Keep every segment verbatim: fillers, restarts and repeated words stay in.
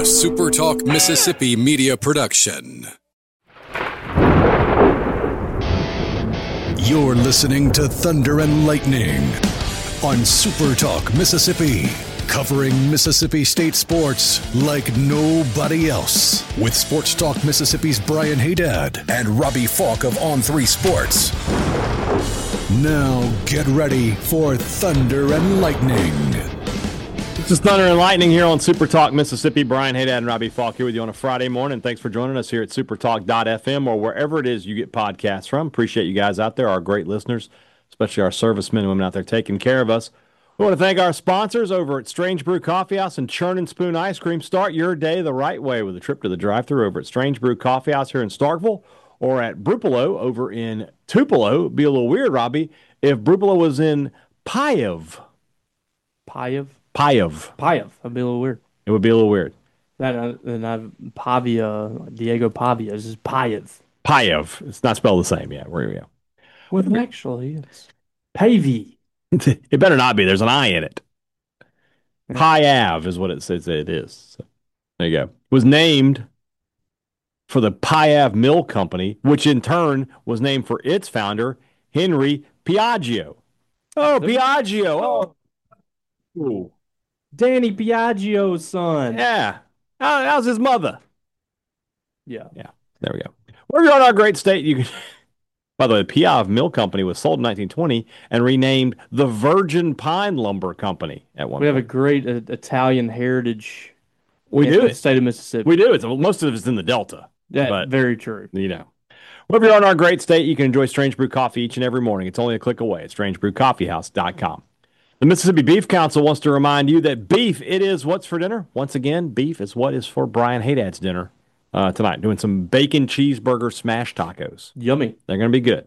A Super Talk Mississippi media production. You're listening to Thunder and Lightning on Super Talk Mississippi, covering Mississippi State sports like nobody else. With Sports Talk Mississippi's Brian Haydad and Robbie Falk of On three Sports. Now get ready for Thunder and Lightning. This is Thunder and Lightning here on Super Talk Mississippi. Brian Haydad and Robbie Falk here with you on a Friday morning. Thanks for joining us here at supertalk dot f m or wherever it is you get podcasts from. Appreciate you guys out there, our great listeners, especially our servicemen and women out there taking care of us. We want to thank our sponsors over at Strange Brew Coffee House and Churn and Spoon Ice Cream. Start your day the right way with a trip to the drive-thru over at Strange Brew Coffee House here in Starkville or at Brupolo over in Tupelo. It'd be a little weird, Robbie, if Brupolo was in Piev. Piev? Piev. Piev. That'd be a little weird. It would be a little weird. That uh, and I've Pavia, Diego Pavia. This is Piev. Piev. It's not spelled the same yet. Where we go. Well, actually, it's Pavy. It better not be. There's an I in it. Piev is what it says it is. So, there you go. It was named for the Piev Mill Company, which in turn was named for its founder, Henry Piaggio. Oh, Piaggio. Oh. Ooh. Danny Piaggio's son. Yeah. How, how's his mother? Yeah. Yeah. There we go. We're on our great state. You can. By the way, the Piev Mill Company was sold in nineteen twenty and renamed the Virgin Pine Lumber Company at one We point. have a great uh, Italian heritage. We in do. the state of Mississippi. We do. It's most of it's in the Delta. Yeah, but, very true. You know. Well, if you're on our great state, you can enjoy Strange Brew Coffee each and every morning. It's only a click away at strange brew coffee house dot com. The Mississippi Beef Council wants to remind you that beef, it is what's for dinner. Once again, beef is what is for Brian Haydad's dinner uh, tonight. Doing some bacon cheeseburger smash tacos. Yummy. They're going to be good.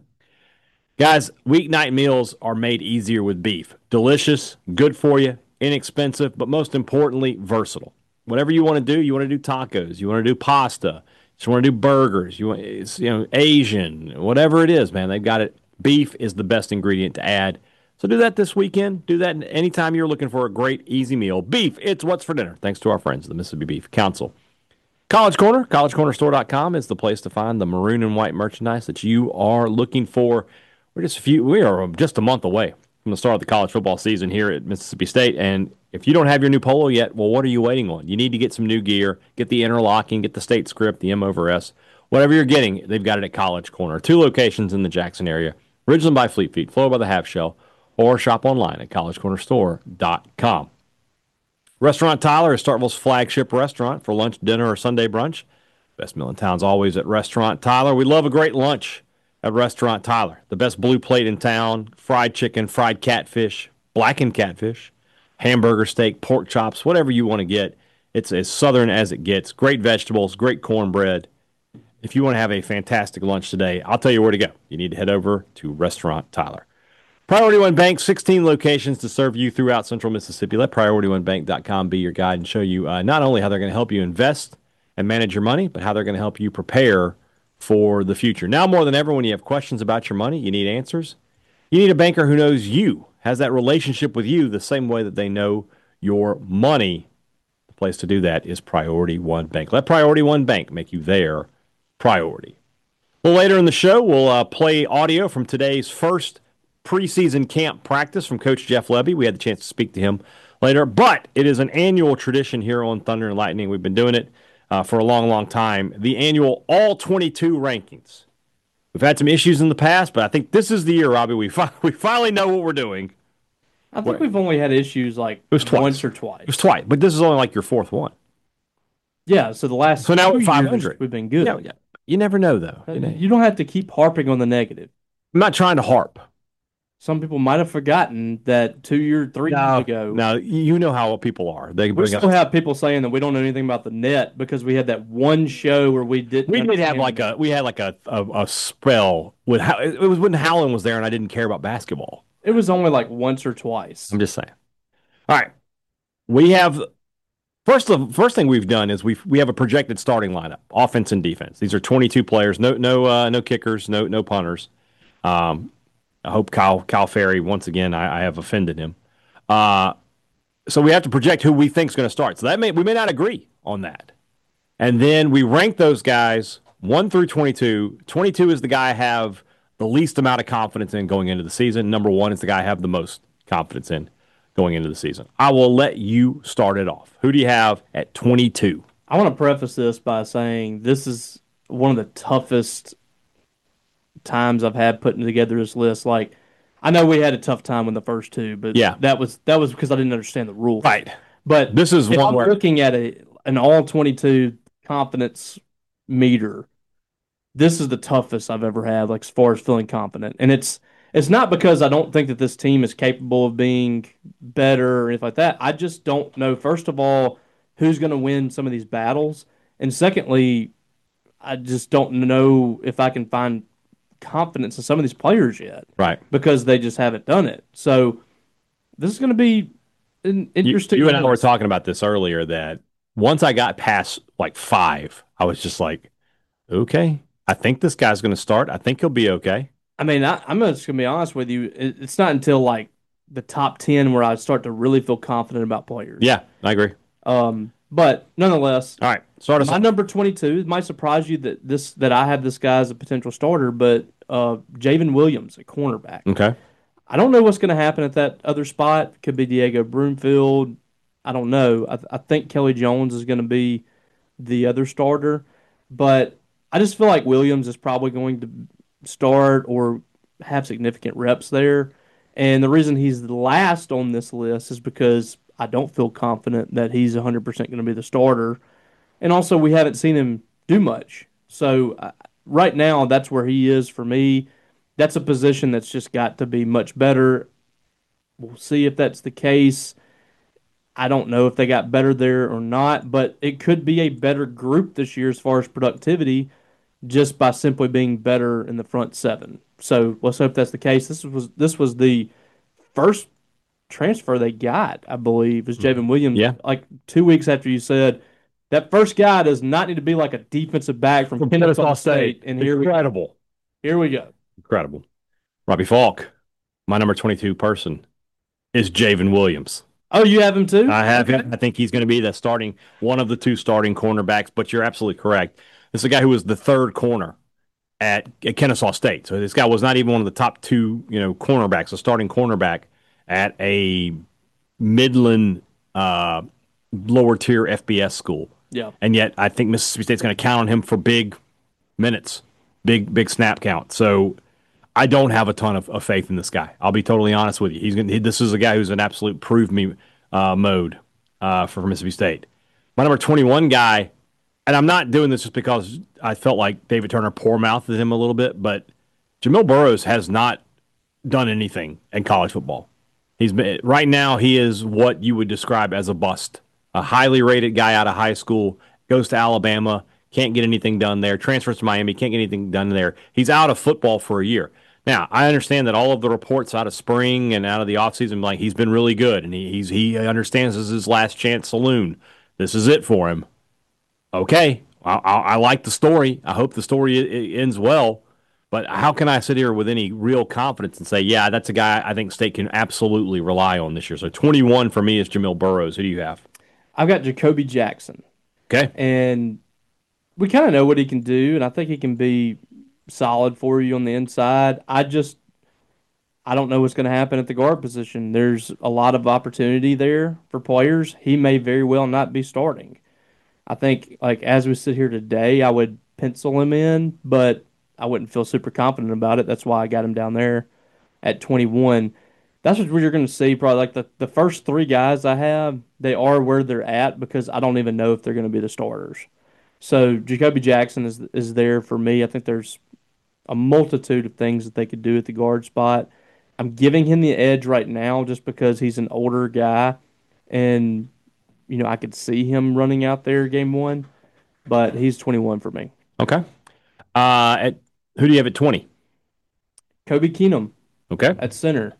Guys, weeknight meals are made easier with beef. Delicious, good for you, inexpensive, but most importantly, versatile. Whatever you want to do, you want to do tacos, you want to do pasta, you want to do burgers, you want, it's, you know, Asian, whatever it is, man, they've got it. Beef is the best ingredient to add. So do that this weekend. Do that anytime you're looking for a great, easy meal. Beef, it's what's for dinner. Thanks to our friends, the Mississippi Beef Council. College Corner, college corner store dot com is the place to find the maroon and white merchandise that you are looking for. We're just a few, we are just a month away from the start of the college football season here at Mississippi State. And if you don't have your new polo yet, well, what are you waiting on? You need to get some new gear, get the interlocking, get the state script, the M over S. Whatever you're getting, they've got it at College Corner. Two locations in the Jackson area, Ridgeland by Fleet Feet, Flow by the Half Shell, or shop online at college corner store dot com. Restaurant Tyler is Starkville's flagship restaurant for lunch, dinner, or Sunday brunch. Best meal in town's always at Restaurant Tyler. We love a great lunch at Restaurant Tyler. The best blue plate in town, fried chicken, fried catfish, blackened catfish, hamburger steak, pork chops, whatever you want to get. It's as southern as it gets. Great vegetables, great cornbread. If you want to have a fantastic lunch today, I'll tell you where to go. You need to head over to Restaurant Tyler. Priority One Bank, sixteen locations to serve you throughout central Mississippi. Let priority one bank dot com be your guide and show you uh, not only how they're going to help you invest and manage your money, but how they're going to help you prepare for the future. Now more than ever, when you have questions about your money, you need answers. You need a banker who knows you, has that relationship with you the same way that they know your money. The place to do that is Priority One Bank. Let Priority One Bank make you their priority. Well, later in the show, we'll uh, play audio from today's first preseason camp practice from Coach Jeff Levy. We had the chance to speak to him later, but it is an annual tradition here on Thunder and Lightning. We've been doing it uh, for a long, long time. The annual all twenty-two rankings. We've had some issues in the past, but I think this is the year, Robbie. We fi- we finally know what we're doing. I think what? we've only had issues like it was twice. once or twice. It was twice, but this is only like your fourth one. Yeah, so the last so now two at five hundred, years we've been good. Yeah, yeah. You never know, though. Uh, You know? You don't have to keep harping on the negative. I'm not trying to harp. Some people might have forgotten that two years, three no, years ago. Now, you know how people are. They We bring still up, have people saying that we don't know anything about the net because we had that one show where we didn't. we did have understand like a we had like a a, a spell with how it was when Howland was there and I didn't care about basketball. It was only like once or twice. I'm just saying. All right, we have first the first thing we've done is we we have a projected starting lineup, offense and defense. These are twenty-two players, no no uh, no kickers, no no punters. Um, I hope Kyle Kyle Ferry, once again, I, I have offended him. Uh, so we have to project who we think is going to start. So that may we may not agree on that. And then we rank those guys one through twenty-two. twenty-two is the guy I have the least amount of confidence in going into the season. Number one is the guy I have the most confidence in going into the season. I will let you start it off. Who do you have at twenty-two? I want to preface this by saying this is one of the toughest times I've had putting together this list. Like, I know we had a tough time with the first two, but Yeah. that was that was because I didn't understand the rules. Right. But This is if one I'm where looking at a an all twenty-two confidence meter, this is the toughest I've ever had, like as far as feeling confident. And it's it's not because I don't think that this team is capable of being better or anything like that. I just don't know, first of all, who's going to win some of these battles. And secondly, I just don't know if I can find confidence in some of these players yet. Right. Because they just haven't done it. So this is going to be an You, interesting. you and I were talking about this earlier that once I got past like five, I was just like, okay, I think this guy's going to start. I think he'll be okay. I mean, I, I'm just going to be honest with you. It, it's not until like the top ten where I start to really feel confident about players. Yeah, I agree. Um, but nonetheless, All right, start us my off. number twenty-two. It might surprise you that this that I have this guy as a potential starter, but uh, Javen Williams, a cornerback. Okay. I don't know what's going to happen at that other spot. Could be Diego Broomfield. I don't know. I, I think Kelly Jones is going to be the other starter, but I just feel like Williams is probably going to start or have significant reps there. And the reason he's the last on this list is because I don't feel confident that he's one hundred percent going to be the starter. And also, we haven't seen him do much. So, uh, right now, that's where he is for me. That's a position that's just got to be much better. We'll see if that's the case. I don't know if they got better there or not, but it could be a better group this year as far as productivity just by simply being better in the front seven. So let's hope that's the case. This was this was the first transfer they got, I believe, is Javen Williams. Yeah. Like two weeks after you said that first guy does not need to be like a defensive back from, From Kennesaw Kennesaw State. State. And here we Incredible. here we go. Incredible. Robbie Falk, my number twenty-two person, is Javen Williams. Oh, you have him too? I have him. I think he's going to be the starting, one of the two starting cornerbacks, but you're absolutely correct. This is a guy who was the third corner at, at Kennesaw State. So this guy was not even one of the top two, you know, cornerbacks, a starting cornerback at a Midland uh, lower tier F B S school. Yeah. And yet I think Mississippi State's going to count on him for big minutes, big, big snap count. So I don't have a ton of, of faith in this guy. I'll be totally honest with you. He's gonna, he, this is a guy who's an absolute prove me uh, mode uh, for Mississippi State. My number twenty-one guy, and I'm not doing this just because I felt like David Turner poor mouthed him a little bit, but Jamil Burroughs has not done anything in college football. He's been, right now he is what you would describe as a bust. A highly rated guy out of high school, goes to Alabama, can't get anything done there, transfers to Miami, can't get anything done there. He's out of football for a year. Now, I understand that all of the reports out of spring and out of the offseason, like he's been really good, and he, he's he understands this is his last chance saloon. This is it for him. Okay, I, I, I like the story. I hope the story it, it ends well. But how can I sit here with any real confidence and say, yeah, that's a guy I think State can absolutely rely on this year? So twenty-one for me is Jamil Burroughs. Who do you have? I've got Jacoby Jackson. Okay. And we kind of know what he can do, and I think he can be solid for you on the inside. I just I don't know what's going to happen at the guard position. There's a lot of opportunity there for players. He may very well not be starting. I think, like, as we sit here today, I would pencil him in, but I wouldn't feel super confident about it. That's why I got him down there at twenty-one. That's what you're going to see. Probably like the, the first three guys I have, they are where they're at because I don't even know if they're going to be the starters. So Jacoby Jackson is is there for me. I think there's a multitude of things that they could do at the guard spot. I'm giving him the edge right now just because he's an older guy, and you know I could see him running out there game one, but he's twenty-one for me. Okay. Uh, at who do you have at twenty? Kobe Keenum Okay. at center.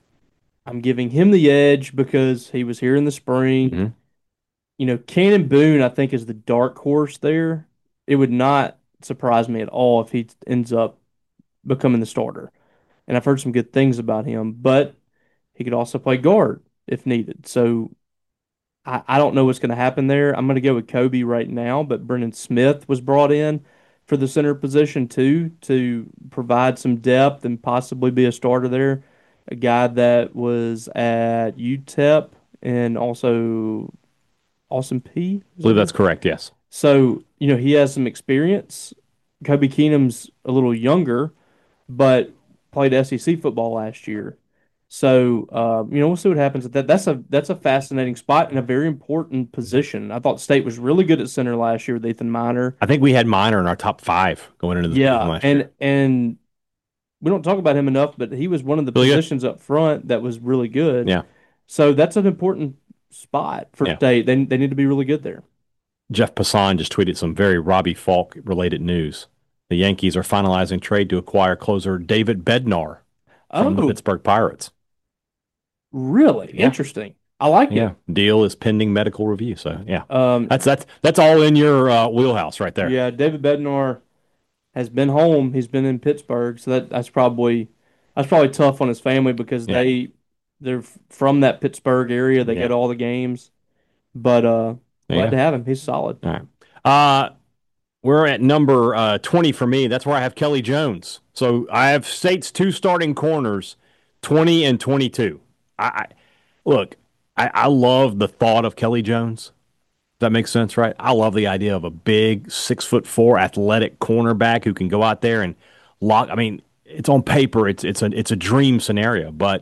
I'm giving him the edge because he was here in the spring. Mm-hmm. You know, Cannon Boone, I think, is the dark horse there. It would not surprise me at all if he ends up becoming the starter. And I've heard some good things about him, but he could also play guard if needed. So I, I don't know what's going to happen there. I'm going to go with Kobe right now, but Brennan Smith was brought in for the center position too to provide some depth and possibly be a starter there. A guy that was at U T E P and also Austin P. I believe that's correct. Yes. So, you know, he has some experience. Kobe Keenum's a little younger, but played S E C football last year. So, uh, you know, we'll see what happens with that. That's a that's a fascinating spot and a very important position. I thought State was really good at center last year with Ethan Miner. I think we had Miner in our top five going into the season Yeah, last and year. and we don't talk about him enough, but he was one of the Really good. positions up front that was really good. Yeah. So that's an important spot for Yeah. State. They they need to be really good there. Jeff Passan just tweeted some very Robbie Falk related news. The Yankees are finalizing trade to acquire closer David Bednar from the Oh, Pittsburgh Pirates. really? Yeah. Interesting. I like Yeah, it. deal is pending medical review. So yeah, Um, that's that's that's all in your uh, wheelhouse right there. yeah, David Bednar has been home. He's been in Pittsburgh, so that that's probably that's probably tough on his family because Yeah. they they're f- from that Pittsburgh area. They Yeah. go to all the games. But uh, There you glad go. to have him. He's solid. All right. Uh, we're at number uh, twenty for me. That's where I have Kelly Jones. So I have State's two starting corners, twenty and twenty-two. I, I look. I, I love the thought of Kelly Jones. That makes sense, right? I love the idea of a big six foot four athletic cornerback who can go out there and lock. I mean, it's on paper, it's it's a it's a dream scenario, but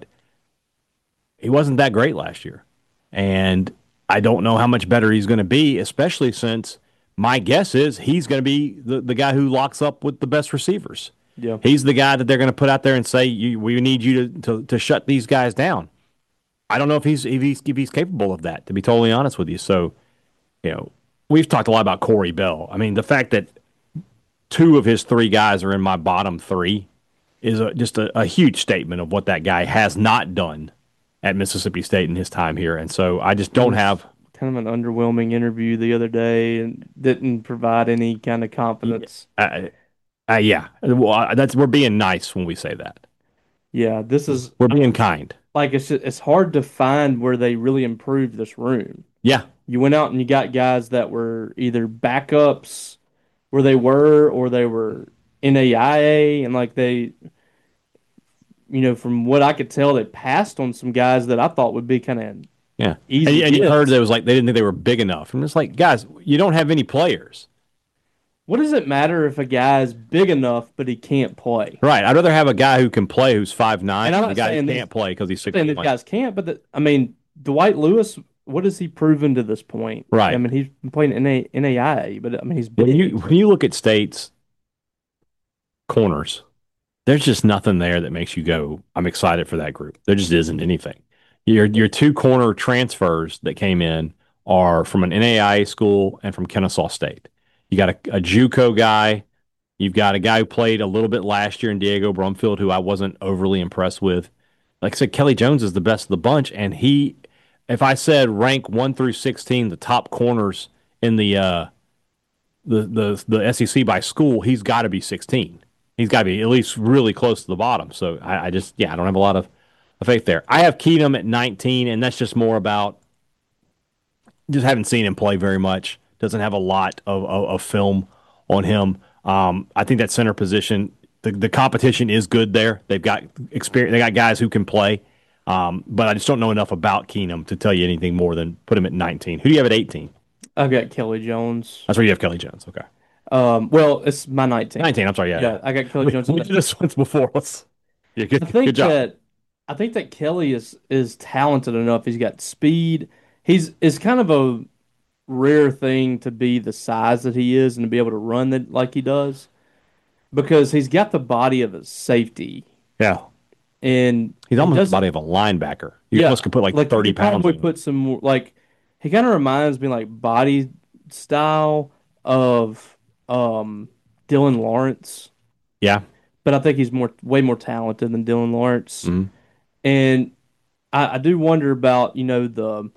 he wasn't that great last year, and I don't know how much better he's going to be, especially since my guess is he's going to be the, the guy who locks up with the best receivers. Yeah. He's the guy that they're going to put out there and say, you, we need you to, to to shut these guys down. I don't know if he's if he's if he's capable of that, to be totally honest with you. So, you know, we've talked a lot about Corey Bell. I mean, the fact that two of his three guys are in my bottom three is a, just a, a huge statement of what that guy has not done at Mississippi State in his time here. And so I just don't have Kind of an underwhelming interview the other day and didn't provide any kind of confidence. uh, uh, yeah, well, that's we're being nice when we say that. Yeah, this is We're being kind. like it's it's hard to find where they really improved this room. Yeah, You went out and you got guys that were either backups where they were or they were N A I A and like they you know, from what I could tell, they passed on some guys that I thought would be kind of yeah. easy. And, and you gets. heard that it was like they didn't think they were big enough. I'm just like, guys, you don't have any players. What does it matter if a guy's big enough but he can't play? Right. I'd rather have a guy who can play who's five nine And I'm than a not guy who saying can't this- play because he's six Saying these one. guys can't, but the, I mean, Dwight Lewis, what has he proven to this point? Right. I mean, he's been playing N A N A I A, but I mean, he's When big. you when you look at State's corners, there's just nothing there that makes you go, I'm excited for that group. There just isn't anything. Your your two corner transfers that came in are from an N A I A school and from Kennesaw State. You got a, a JUCO guy. You've got a guy who played a little bit last year in Diego Brumfield, who I wasn't overly impressed with. Like I said, Kelly Jones is the best of the bunch, and he, if I said rank one through sixteen, the top corners in the uh, the the the S E C by school, he's got to be sixteen. He's got to be at least really close to the bottom. So I, I just, yeah, I don't have a lot of, of faith there. I have Keenum at nineteen, and that's just more about just haven't seen him play very much. Doesn't have a lot of, of, of film on him. Um, I think that center position, the, the competition is good there. They've got experience. They got guys who can play. Um, but I just don't know enough about Keenum to tell you anything more than put him at nineteen. Who do you have at eighteen? I've got Kelly Jones. That's where you have Kelly Jones. Okay. Um, well, it's my nineteen. nineteen. I'm sorry. Yeah. Yeah, I got Kelly We, Jones. we did this once before. Let's. Yeah. Good. I think Good job. that I think that Kelly is is talented enough. He's got speed. He's is kind of a rare thing to be the size that he is and to be able to run that like he does, because he's got the body of a safety Yeah. and He's he almost does- the body of a linebacker. You almost could put like, like thirty he pounds. Probably on him. put some more like he kind of reminds me like body style of um Dylan Lawrence, Yeah. but I think he's more way more talented than Dylan Lawrence. Mhm. And I, I do wonder about, you know, the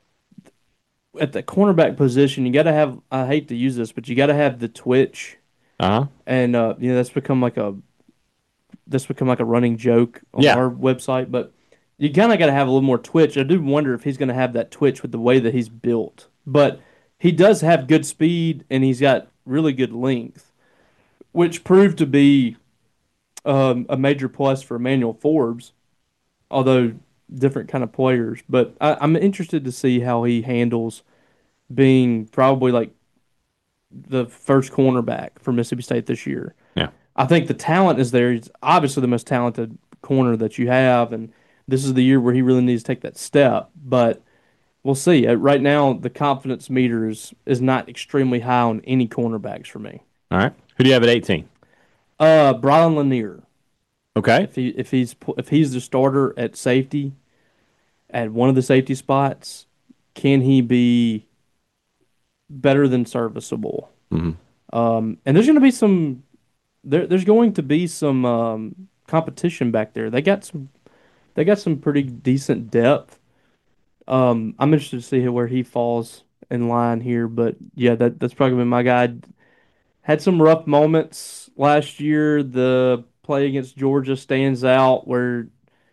at the cornerback position, you got to have, I hate to use this, but you got to have the twitch. Uh huh. And, uh, you know, that's become like a, that's become like a running joke on Yeah. our website. But you kind of got to have a little more twitch. I do wonder if he's going to have that twitch with the way that he's built. But he does have good speed and he's got really good length, which proved to be um, a major plus for Emmanuel Forbes, although different kind of players. But I, I'm interested to see how he handles being probably like the first cornerback for Mississippi State this year. Yeah. I think the talent is there. He's obviously the most talented corner that you have, and this is the year where he really needs to take that step. But we'll see. Uh, Right now, the confidence meter is, is not extremely high on any cornerbacks for me. All right. Who do you have at eighteen? Uh, Brian Lanier. Okay. If he if he's if he's the starter at safety, at one of the safety spots, can he be better than serviceable? Mm-hmm. Um, and there's going to be some there, there's going to be some um, competition back there. They got some they got some pretty decent depth. Um, I'm interested to see where he falls in line here, but yeah, that that's probably been my guy. Had some rough moments last year. The play against Georgia stands out where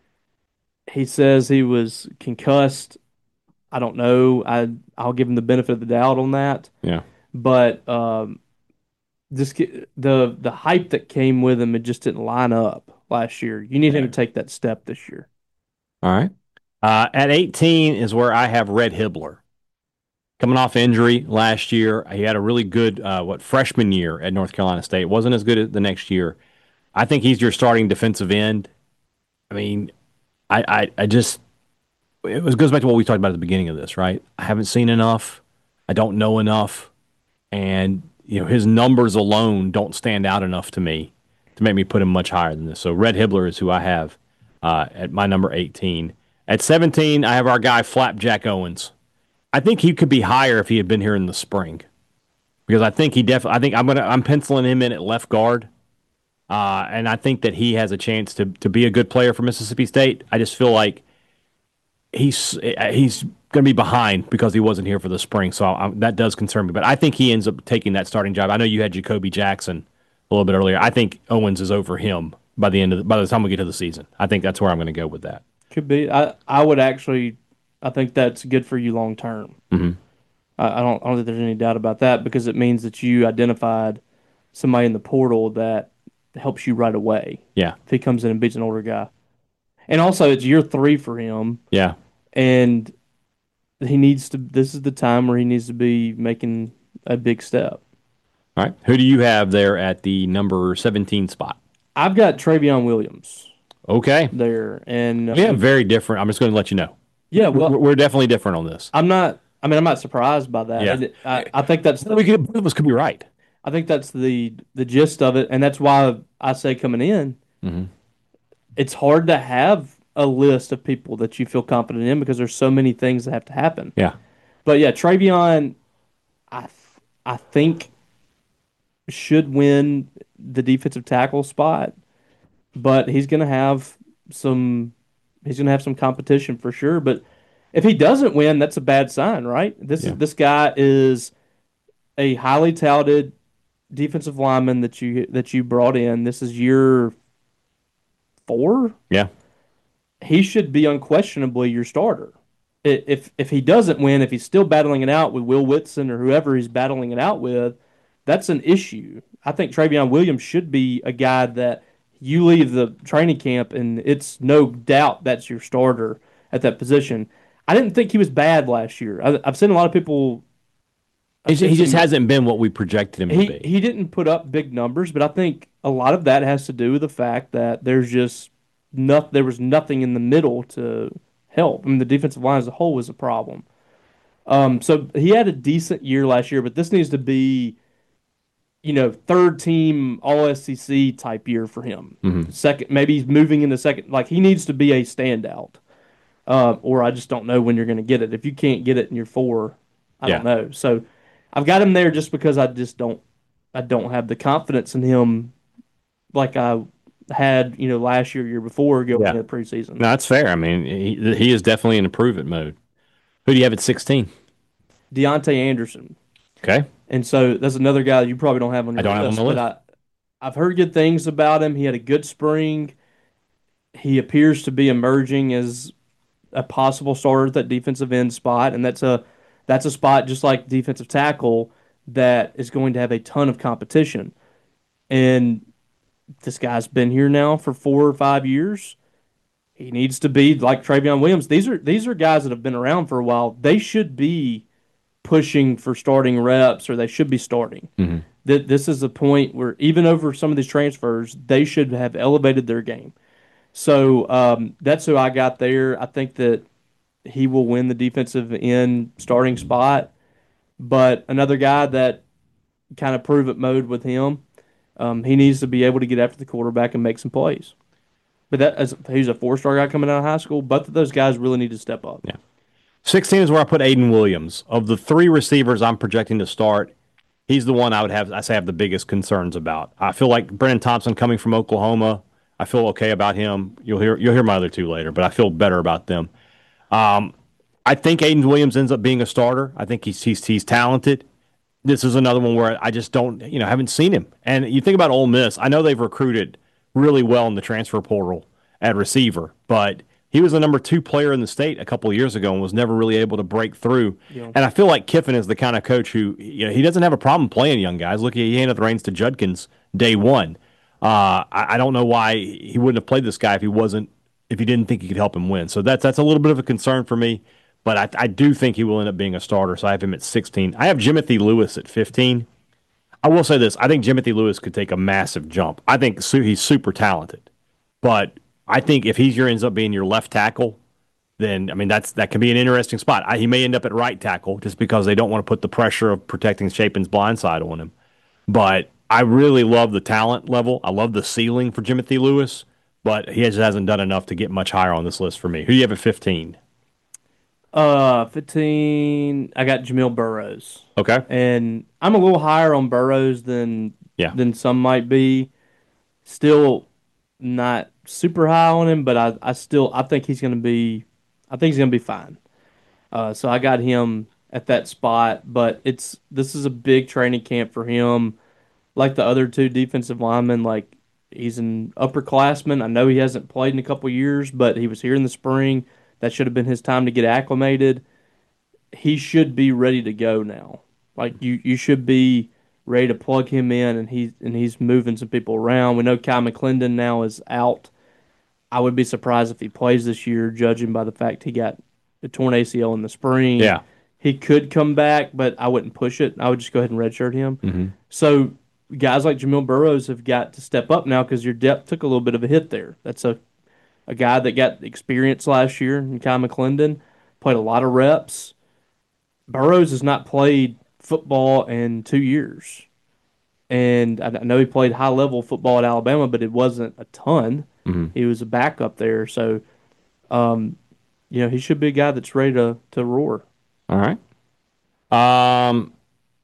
he says he was concussed. I don't know. I I'll give him the benefit of the doubt on that, Yeah. but um, this the the hype that came with him, it just didn't line up last year. You need him to take that step this year. All right. Uh, at eighteen is where I have Red Hibbler. Coming off injury last year, he had a really good uh, what freshman year at North Carolina State. Wasn't as good as the next year. I think he's your starting defensive end. I mean, I, I, I just it was goes back to what we talked about at the beginning of this, right? I haven't seen enough. I don't know enough, and you know his numbers alone don't stand out enough to me to make me put him much higher than this. So Red Hibbler is who I have uh, at my number eighteen. At seventeen, I have our guy Flapjack Owens. I think he could be higher if he had been here in the spring, because I think he definitely. I think I'm gonna. I'm penciling him in at left guard, uh, and I think that he has a chance to to be a good player for Mississippi State. I just feel like he's he's going to be behind because he wasn't here for the spring, so I, that does concern me. But I think he ends up taking that starting job. I know you had Jacoby Jackson a little bit earlier. I think Owens is over him by the end of the, by the time we get to the season. I think that's where I'm going to go with that. Could be. I I would actually. I think that's good for you long term. Mm-hmm. I, I don't. I don't think there's any doubt about that because it means that you identified somebody in the portal that helps you right away. Yeah. If he comes in and beats an older guy, and also it's year three for him. Yeah. And he needs to. This is the time where he needs to be making a big step. All right. Who do you have there at the number seventeen spot? I've got Travion Williams. Okay. There and We have very different. I'm just going to let you know. Yeah, well, we're, we're definitely different on this. I'm not. I mean, I'm not surprised by that. Yeah. I, I think that's. We could, both of us could be right. I think that's the the gist of it, and that's why I say coming in, mm-hmm. it's hard to have a list of people that you feel confident in because there's so many things that have to happen. Yeah. But yeah, Travion, I th- I think should win the defensive tackle spot, but he's going to have some he's going to have some competition for sure. But if he doesn't win, that's a bad sign, right? This Yeah. is this guy is a highly touted defensive lineman that you that you brought in. This is year four. Yeah. He should be unquestionably your starter. If if he doesn't win, if he's still battling it out with Will Whitson or whoever he's battling it out with, that's an issue. I think Travion Williams should be a guy that you leave the training camp and it's no doubt that's your starter at that position. I didn't think he was bad last year. I, I've seen a lot of people. He, he just hasn't been what we projected him he, to be. He didn't put up big numbers, but I think a lot of that has to do with the fact that there's just not, there was nothing in the middle to help. I mean, the defensive line as a whole was a problem. Um, so he had a decent year last year, but this needs to be, you know, third team All S E C type year for him. Mm-hmm. Second, maybe he's moving into second. Like he needs to be a standout, uh, or I just don't know when you're going to get it. If you can't get it in year four, I Yeah. don't know. So I've got him there just because I just don't, I don't have the confidence in him like I had, you know, last year, year before going Yeah. into the preseason. No, that's fair. I mean, he, he is definitely in improvement mode. Who do you have at sixteen? Deontay Anderson. Okay. And so that's another guy you probably don't have on your I don't have list. on the but I, I've heard good things about him. He had a good spring. He appears to be emerging as a possible starter at that defensive end spot, and that's a that's a spot just like defensive tackle that is going to have a ton of competition. And this guy's been here now for four or five years. He needs to be like Travion Williams. These are these are guys that have been around for a while. They should be pushing for starting reps, or they should be starting. Mm-hmm. That this is a point where even over some of these transfers, they should have elevated their game. So um, that's who I got there. I think that he will win the defensive end starting spot. But another guy that kind of prove it mode with him, um, he needs to be able to get after the quarterback and make some plays. But that as he's a four-star guy coming out of high school. Both of those guys really need to step up. Yeah. sixteen is where I put Aiden Williams. Of the three receivers I'm projecting to start, he's the one I would have I say have the biggest concerns about. I feel like Brennan Thompson coming from Oklahoma, I feel okay about him. You'll hear you'll hear my other two later, but I feel better about them. Um, I think Aiden Williams ends up being a starter. I think he's he's he's talented. This is another one where I just don't, you know, haven't seen him. And you think about Ole Miss, I know they've recruited really well in the transfer portal at receiver, but he was the number two player in the state a couple of years ago and was never really able to break through. Yeah. And I feel like Kiffin is the kind of coach who, you know, he doesn't have a problem playing young guys. Look, he handed the reins to Judkins day one. Uh, I, I don't know why he wouldn't have played this guy if he wasn't, if he didn't think he could help him win. So that's that's a little bit of a concern for me. But I, I do think he will end up being a starter, so I have him at sixteen. I have Jimothy Lewis at fifteen. I will say this. I think Jimothy Lewis could take a massive jump. I think su- he's super talented. But I think if he ends up being your left tackle, then, I mean, that's that can be an interesting spot. I, he may end up at right tackle just because they don't want to put the pressure of protecting Chapin's blind side on him. But I really love the talent level. I love the ceiling for Jimothy Lewis, but he just hasn't done enough to get much higher on this list for me. Who do you have at fifteen? Uh, fifteen. I got Jamil Burrows. Okay, and I'm a little higher on Burrows than yeah. than some might be. Still not super high on him, but I, I still I think he's gonna be I think he's gonna be fine. Uh, so I got him at that spot, but it's this is a big training camp for him. Like the other two defensive linemen, like he's an upperclassman. I know he hasn't played in a couple years, but he was here in the spring. That should have been his time to get acclimated. He should be ready to go now. Like you, you should be ready to plug him in, and he's and he's moving some people around. We know Kyle McClendon now is out. I would be surprised if he plays this year, judging by the fact he got a torn A C L in the spring. Yeah, he could come back, but I wouldn't push it. I would just go ahead and redshirt him. Mm-hmm. So guys like Jamil Burrows have got to step up now because your depth took a little bit of a hit there. That's a A guy that got experience last year in Kyle McClendon, played a lot of reps. Burrows has not played football in two years. And I know he played high-level football at Alabama, but it wasn't a ton. Mm-hmm. He was a backup there. So, um, you know, he should be a guy that's ready to, to roar. All right. Um,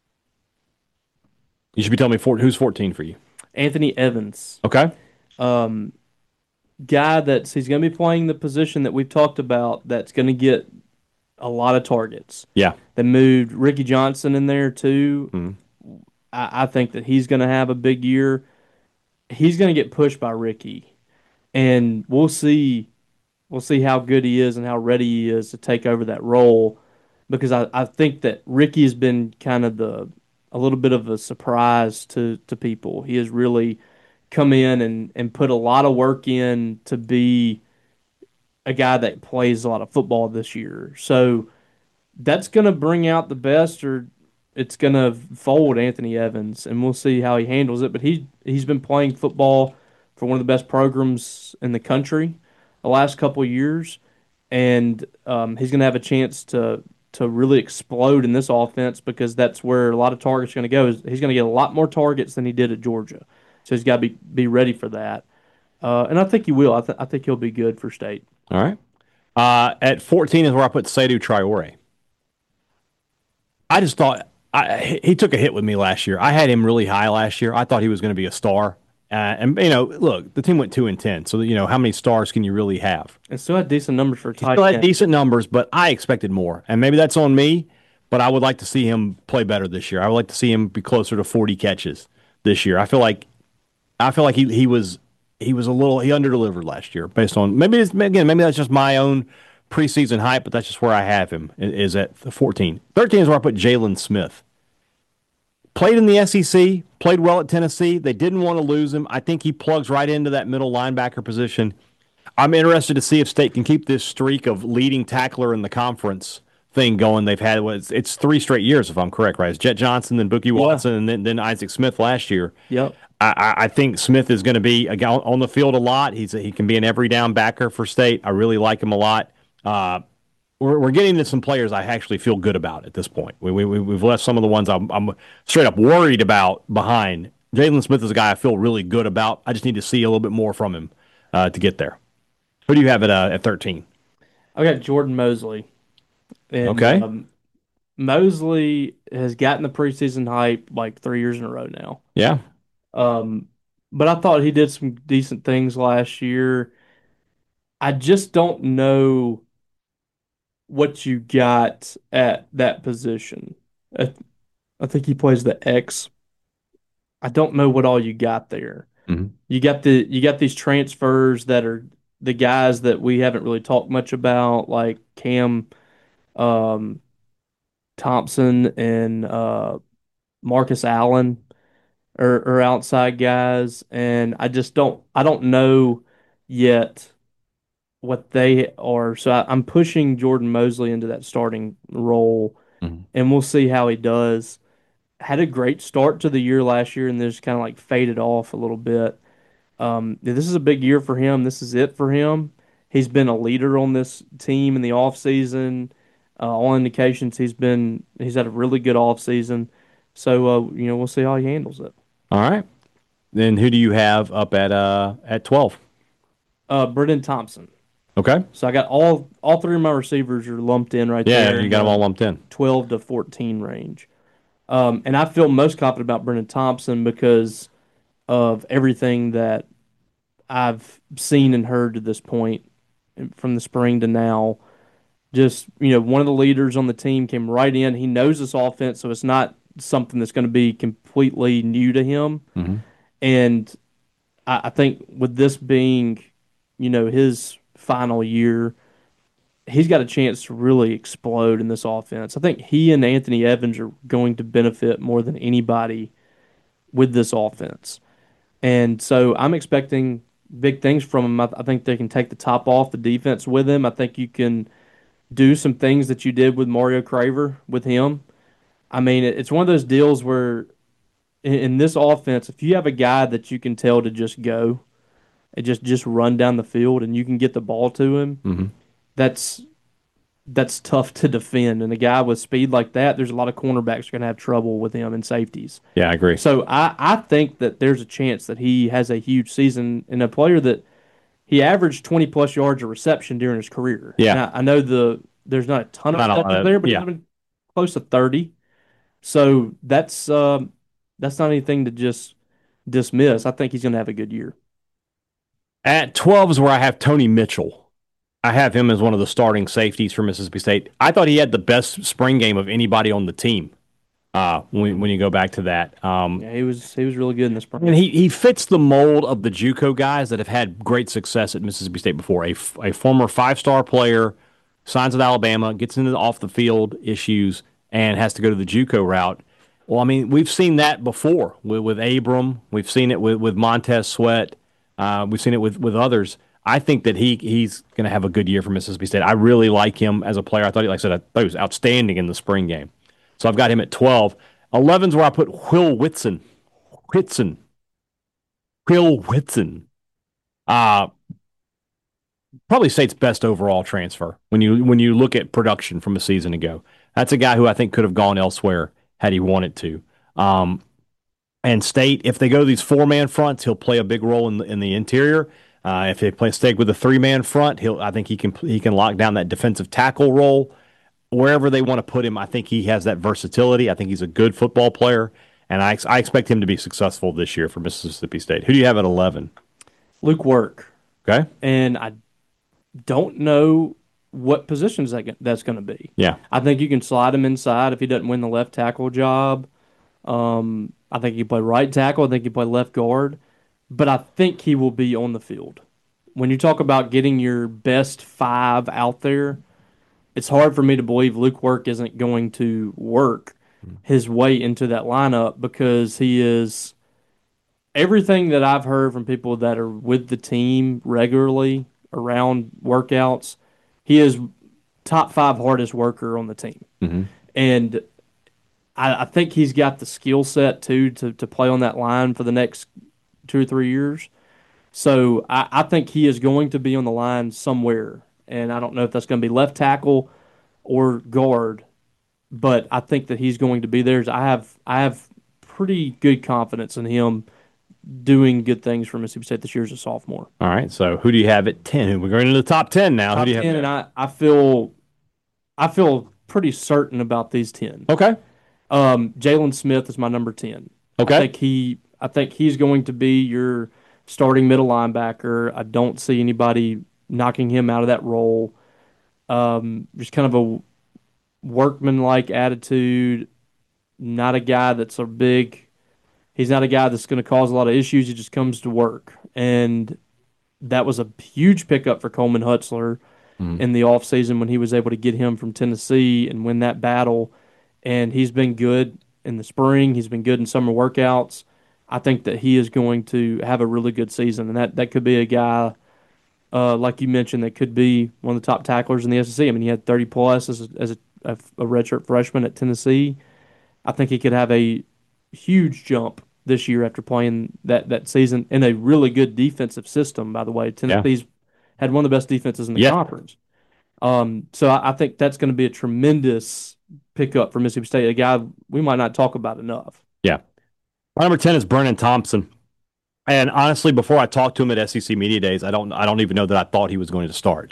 you should be telling me four, who's fourteen for you. Anthony Evans. Okay. Um, guy that's he's going to be playing the position that we've talked about that's going to get a lot of targets. Yeah. They moved Ricky Johnson in there too. Mm-hmm. I, I think that he's going to have a big year. He's going to get pushed by Ricky, and we'll see. We'll see how good he is and how ready he is to take over that role, because I, I think that Ricky has been kind of the a little bit of a surprise to, to people. He has really come in and, and put a lot of work in to be a guy that plays a lot of football this year. So that's going to bring out the best, or it's going to fold Anthony Evans, and we'll see how he handles it. But he, he's been playing football for one of the best programs in the country the last couple of years, and um, he's going to have a chance to to really explode in this offense, because that's where a lot of targets are going to go. He's going to get a lot more targets than he did at Georgia. So he's got to be, be ready for that. Uh, and I think he will. I, th- I think he'll be good for state. All right. Uh, at fourteen is where I put Seydou Traore. I just thought I, he took a hit with me last year. I had him really high last year. I thought he was going to be a star. Uh, and, you know, look, the team went two and ten. So, you know, how many stars can you really have? And still had decent numbers for a tight end. Still had end. decent numbers, but I expected more. And maybe that's on me, but I would like to see him play better this year. I would like to see him be closer to forty catches this year. I feel like I feel like he, he was he was a little he underdelivered last year based on maybe it's, again maybe that's just my own preseason hype, but that's just where I have him, i- is at fourteen. thirteen is where I put Jalen Smith. Played in the S E C, played well at Tennessee. They didn't want to lose him. I think he plugs right into that middle linebacker position. I'm interested to see if State can keep this streak of leading tackler in the conference thing going. They've had it's, it's three straight years, if I'm correct, right? It's Jet Johnson, then Bookie Watson, and then, then Isaac Smith last year. Yep. I, I I think Smith is going to be a guy on the field a lot. He's a, he can be an every down backer for State. I really like him a lot. Uh, we're, we're getting to some players I actually feel good about at this point. We, we, we've left some of the ones I'm, I'm straight up worried about behind. Jalen Smith is a guy I feel really good about. I just need to see a little bit more from him uh, to get there. Who do you have at uh, at thirteen? I got Jordan Mosley. And, Okay. Um, Mosley has gotten the preseason hype like three years in a row now. Yeah. Um, but I thought he did some decent things last year. I just don't know what you got at that position. I, I think he plays the X. I don't know what all you got there. Mhm. You got the you got these transfers that are the guys that we haven't really talked much about, like Cam um, Thompson and uh, Marcus Allen are, are outside guys, and I just don't I don't know yet what they are. So I, I'm pushing Jordan Mosley into that starting role, Mhm. and we'll see how he does. Had a great start to the year last year, and then just kind of like faded off a little bit. Um, this is a big year for him. This is it for him. He's been a leader on this team in the offseason. Uh, all indications he's been he's had a really good offseason. So uh, you know, we'll see how he handles it. All right. Then who do you have up at uh at twelve? Uh, Brendan Thompson. Okay. So I got all all three of my receivers are lumped in right Yeah, there. you got them all lumped in. twelve to fourteen range. Um, and I feel most confident about Brendan Thompson because of everything that I've seen and heard to this point from the spring to now. Just, you know, one of the leaders on the team came right in. He knows this offense, so it's not something that's going to be completely new to him. Mm-hmm. And I, I think with this being, you know, his final year, he's got a chance to really explode in this offense. I think he and Anthony Evans are going to benefit more than anybody with this offense. And so I'm expecting big things from him. I, I think they can take the top off the defense with him. I think you can do some things that you did with Mario Craver with him. I mean, it, it's one of those deals where in, in this offense, if you have a guy that you can tell to just go and just just run down the field and you can get the ball to him, Mm-hmm. that's that's tough to defend. And a guy with speed like that, there's a lot of cornerbacks going to have trouble with him and safeties. Yeah, I agree. So I, I think that there's a chance that he has a huge season and a player that he averaged twenty plus yards of reception during his career. Yeah. Now, I know the there's not a ton of Not a lot receptions of- there, but yeah. he's been close to thirty. So that's um, that's not anything to just dismiss. I think he's going to have a good year. At twelve is where I have Tony Mitchell. I have him as one of the starting safeties for Mississippi State. I thought he had the best spring game of anybody on the team. Uh, when when you go back to that, um, Yeah, he was he was really good in the spring. and he he fits the mold of the JUCO guys that have had great success at Mississippi State before. A, f- a former five star player signs with Alabama, gets into the off the field issues, and has to go to the JUCO route. Well, I mean, we've seen that before with, with Abram. We've seen it with, with Montez Sweat. Uh, we've seen it with, with others. I think that he he's going to have a good year for Mississippi State. I really like him as a player. I thought, he, like I said, I thought he was outstanding in the spring game. So I've got him at twelve. eleven's where I put Will Whitson. Whitson. Will Whitson. Uh, probably State's best overall transfer when you when you look at production from a season ago. That's a guy who I think could have gone elsewhere had he wanted to. Um, and State, if they go these four-man fronts, he'll play a big role in the, in the interior. Uh, if they play State with a three-man front, he'll I think he can he can lock down that defensive tackle role. Wherever they want to put him, I think he has that versatility. I think he's a good football player, and I, I expect him to be successful this year for Mississippi State. Who do you have at eleven? Luke Work. Okay. And I don't know what positions that, that's going to be. Yeah. I think you can slide him inside if he doesn't win the left tackle job. Um, I think he can play right tackle. I think he can play left guard. But I think he will be on the field when you talk about getting your best five out there, it's hard for me to believe Luke Work isn't going to work his way into that lineup because he is everything that I've heard from people that are with the team regularly around workouts. He is top five hardest worker on the team, Mm-hmm. and I, I think he's got the skill set too to to play on that line for the next two or three years. So I, I think he is going to be on the line somewhere, and I don't know if that's going to be left tackle or guard, but I think that he's going to be there. I have I have pretty good confidence in him doing good things for Mississippi State this year as a sophomore. All right. So who do you have at ten? We're going into the top ten now. Top who do you have ten, there? and I, I feel I feel pretty certain about these ten. Okay. Um, Jalen Smith is my number ten. Okay. I think he I think he's going to be your starting middle linebacker. I don't see anybody knocking him out of that role. Um, just kind of a workman-like attitude. Not a guy that's a big. He's not a guy that's going to cause a lot of issues. He just comes to work, and that was a huge pickup for Coleman Hutzler Mhm. in the offseason when he was able to get him from Tennessee and win that battle. And he's been good in the spring. He's been good in summer workouts. I think that he is going to have a really good season, and that, that could be a guy, uh, like you mentioned, that could be one of the top tacklers in the S E C. I mean, he had thirty plus as a, as a, a, a redshirt freshman at Tennessee. I think he could have a huge jump this year after playing that, that season in a really good defensive system, by the way. Tennessee's had one of the best defenses in the Yeah. conference. Um, so I, I think that's going to be a tremendous pickup for Mississippi State, a guy we might not talk about enough. Yeah. My number ten is Brennan Thompson. And honestly, before I talked to him at S E C Media Days, I don't I don't even know that I thought he was going to start.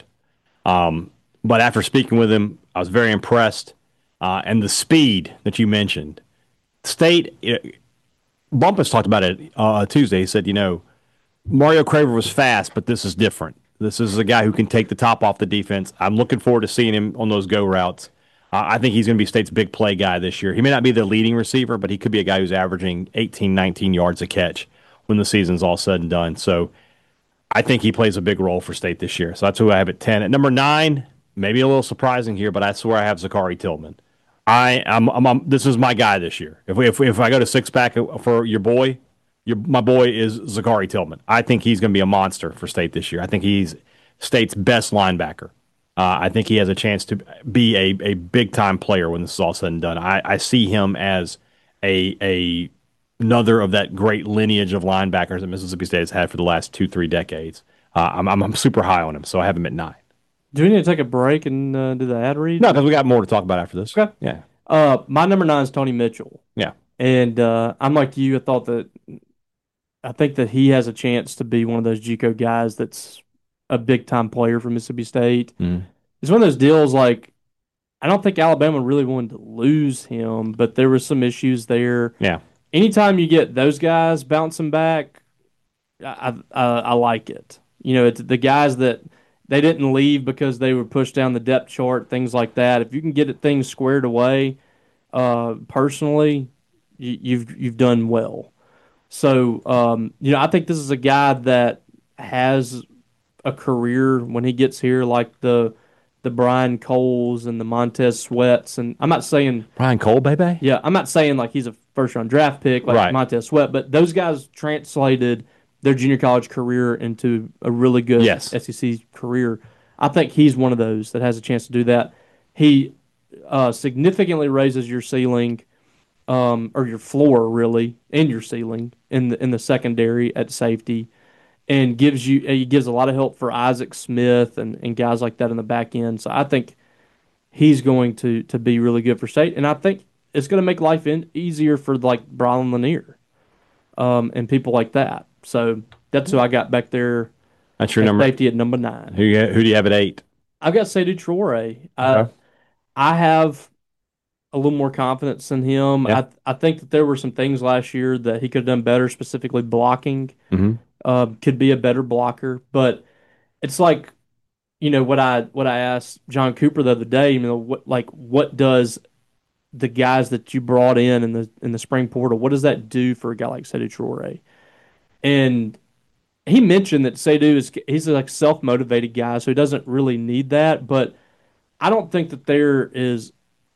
Um, but after speaking with him, I was very impressed. Uh, and the speed that you mentioned. State, it, Bumpus talked about it uh, Tuesday. He said, you know, Mario Craver was fast, but this is different. This is a guy who can take the top off the defense. I'm looking forward to seeing him on those go routes. Uh, I think he's going to be State's big play guy this year. He may not be the leading receiver, but he could be a guy who's averaging eighteen, nineteen yards a catch when the season's all said and done. So I think he plays a big role for State this year. So that's who I have at ten. At number nine, maybe a little surprising here, but that's where I have Zachary Tillman. I am. I'm, I'm, this is my guy this year. If we, if, if I go to six pack for your boy, your my boy is Zachary Tillman. I think he's going to be a monster for State this year. I think he's State's best linebacker. Uh, I think he has a chance to be a, a big time player when this is all said and done. I, I see him as a a another of that great lineage of linebackers that Mississippi State has had for the last two three decades. Uh, I'm, I'm I'm super high on him, so I have him at nine. Do we need to take a break and uh, do the ad read? No, because we got more to talk about after this. Okay. Yeah. Uh, my number nine is Tony Mitchell. Yeah. And uh, I'm like you. I thought that I think that he has a chance to be one of those JUCO guys that's a big time player for Mississippi State. Mm. It's one of those deals like I don't think Alabama really wanted to lose him, but there were some issues there. Yeah. Anytime you get those guys bouncing back, I I, I like it. You know, it's the guys that they didn't leave because they were pushed down the depth chart, things like that. If you can get it, things squared away, uh, personally, you, you've you've done well. So, um, you know, I think this is a guy that has a career when he gets here, like the the Brian Coles and the Montez Sweats. And I'm not saying Brian Cole, baby. yeah, I'm not saying like he's a first round draft pick like Right. Montez Sweat, but those guys translated their junior college career into a really good Yes. S E C career. I think he's one of those that has a chance to do that. He uh, significantly raises your ceiling, um, or your floor really, and your ceiling in the in the secondary at safety, and gives you he gives a lot of help for Isaac Smith and, and guys like that in the back end. So I think he's going to to be really good for State, and I think it's going to make life in, easier for like Brian Lanier, um, and people like that. So that's who I got back there. That's your at number. safety at number nine. Who you, who do you have at eight? I've got Seydou Traore. I, Okay. I have a little more confidence in him. Yeah. I I think that there were some things last year that he could have done better, specifically blocking. Mm-hmm. Uh, could be a better blocker, but it's like, you know, what I what I asked John Cooper the other day. You know, what like what does the guys that you brought in in the in the spring portal, what does that do for a guy like Seydou Traore? And he mentioned that Seydoux is he's a like self motivated guy, so he doesn't really need that. But I don't think that there is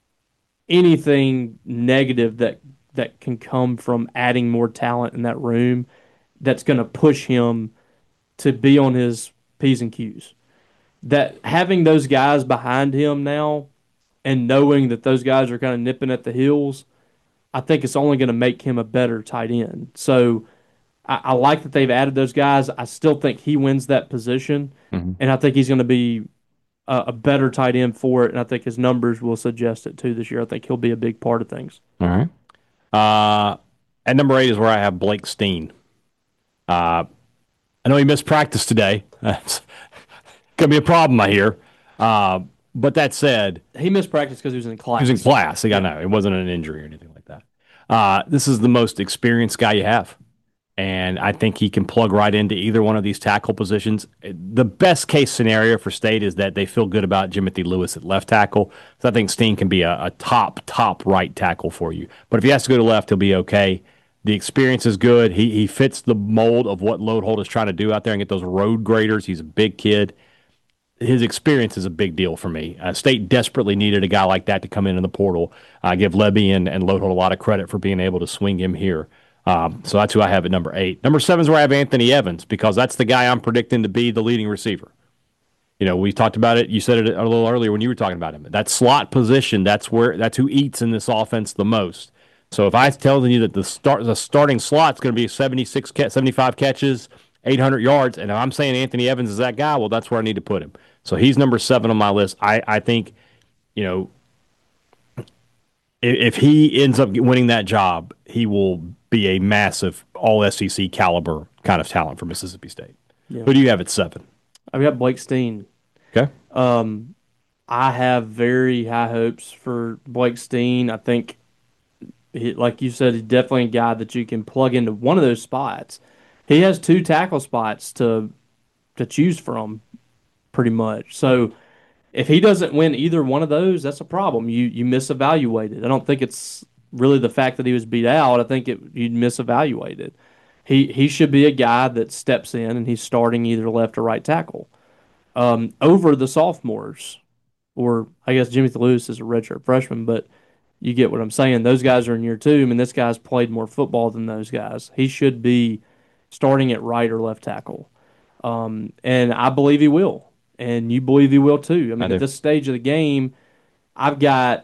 anything negative that that can come from adding more talent in that room that's going to push him to be on his P's and Q's. That having those guys behind him now and knowing that those guys are kind of nipping at the heels, I think it's only going to make him a better tight end. So I, I like that they've added those guys. I still think he wins that position, Mm-hmm. and I think he's going to be a, a better tight end for it, and I think his numbers will suggest it too this year. I think he'll be a big part of things. All right. Uh, at number eight is where I have Blake Steen. Uh, I know he missed practice today. That's going to be a problem, I hear. Uh, but that said, He missed practice because he was in class. he was in class. I know it wasn't an injury or anything like that. Uh, this is the most experienced guy you have. And I think he can plug right into either one of these tackle positions. The best case scenario for State is that they feel good about Jimothy Lewis at left tackle. So I think Steen can be a, a top, top right tackle for you. But if he has to go to left, he'll be okay. The experience is good. He he fits the mold of what Loadholt is trying to do out there and get those road graders. He's a big kid. His experience is a big deal for me. Uh, State desperately needed a guy like that to come in in the portal. I give Lebby and, and Loadholt a lot of credit for being able to swing him here. Um, so that's who I have at number eight. Number seven is where I have Anthony Evans because that's the guy I'm predicting to be the leading receiver. You know, we talked about it. You said it a little earlier when you were talking about him. That slot position, that's where that's who eats in this offense the most. So if I tell you that the start the starting slot's going to be seventy-six, seventy-five catches, eight hundred yards, and I'm saying Anthony Evans is that guy, well, that's where I need to put him. So he's number seven on my list. I, I think, you know, if, if he ends up winning that job, he will be a massive all S E C caliber kind of talent for Mississippi State. Yeah. Who do you have at seven? I've got Blake Steen. Okay. Um, I have very high hopes for Blake Steen. I think, he, like you said, he's definitely a guy that you can plug into one of those spots. He has two tackle spots to to choose from, pretty much. So if he doesn't win either one of those, that's a problem. You you misevaluated. I don't think it's really the fact that he was beat out. I think it you'd misevaluated. He he should be a guy that steps in and he's starting either left or right tackle um, over the sophomores, or I guess Jimmy Lewis is a redshirt freshman, but you get what I'm saying. Those guys are in year two, I mean, this guy's played more football than those guys. He should be starting at right or left tackle, um, and I believe he will. And you believe he will too. I mean, I at this stage of the game, I've got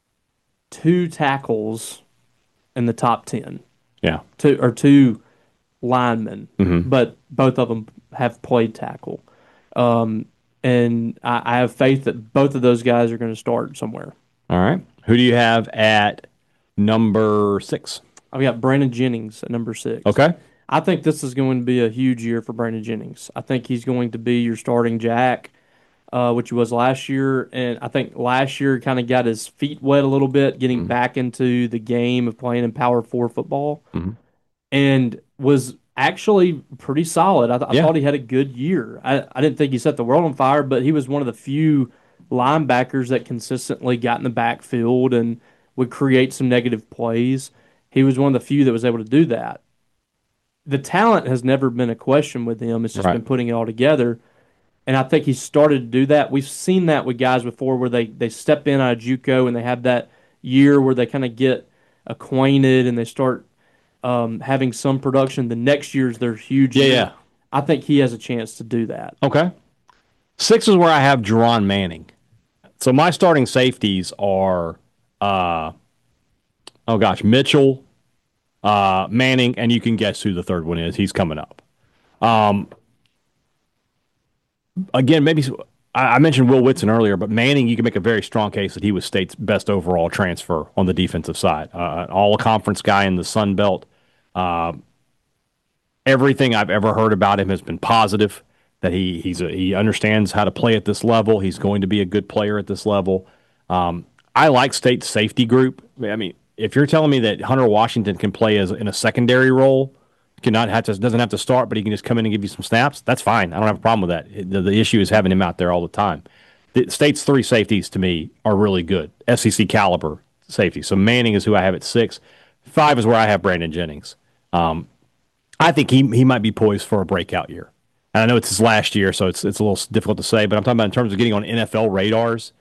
two tackles in the top ten. Yeah. Two or two linemen, Mm-hmm. but both of them have played tackle. Um, and I, I have faith that both of those guys are going to start somewhere. All right. Who do you have at number six? I've got Brandon Jennings at number six. Okay. I think this is going to be a huge year for Brandon Jennings. I think he's going to be your starting jack, uh, which he was last year. And I think last year kind of got his feet wet a little bit, getting Mm-hmm. back into the game of playing in Power Four football, Mhm. and was actually pretty solid. I, th- I Yeah. thought he had a good year. I, I didn't think he set the world on fire, but he was one of the few linebackers that consistently got in the backfield and would create some negative plays. He was one of the few that was able to do that. The talent has never been a question with him. It's just Right. been putting it all together. And I think he started to do that. We've seen that with guys before where they, they step in out of JUCO and they have that year where they kind of get acquainted and they start um, having some production. The next year's their huge Yeah, year. yeah. I think he has a chance to do that. Okay. Six is where I have Jerron Manning. So my starting safeties are, uh, oh gosh, Mitchell, uh, Manning, and you can guess who the third one is. He's coming up. Um, again, maybe I I mentioned Will Whitson earlier, but Manning, you can make a very strong case that he was State's best overall transfer on the defensive side. Uh, an all-conference guy in the Sun Belt. Uh, everything I've ever heard about him has been positive. That he he's a, he understands how to play at this level. He's going to be a good player at this level. Um, I like State's safety group. I mean, if you're telling me that Hunter Washington can play as in a secondary role, cannot have to doesn't have to start, but he can just come in and give you some snaps, that's fine. I don't have a problem with that. The, the issue is having him out there all the time. The State's three safeties to me are really good, S E C caliber safety. So Manning is who I have at six. Five is where I have Brandon Jennings. Um, I think he he might be poised for a breakout year. And I know it's his last year, so it's it's a little difficult to say. But I'm talking about in terms of getting on N F L radars.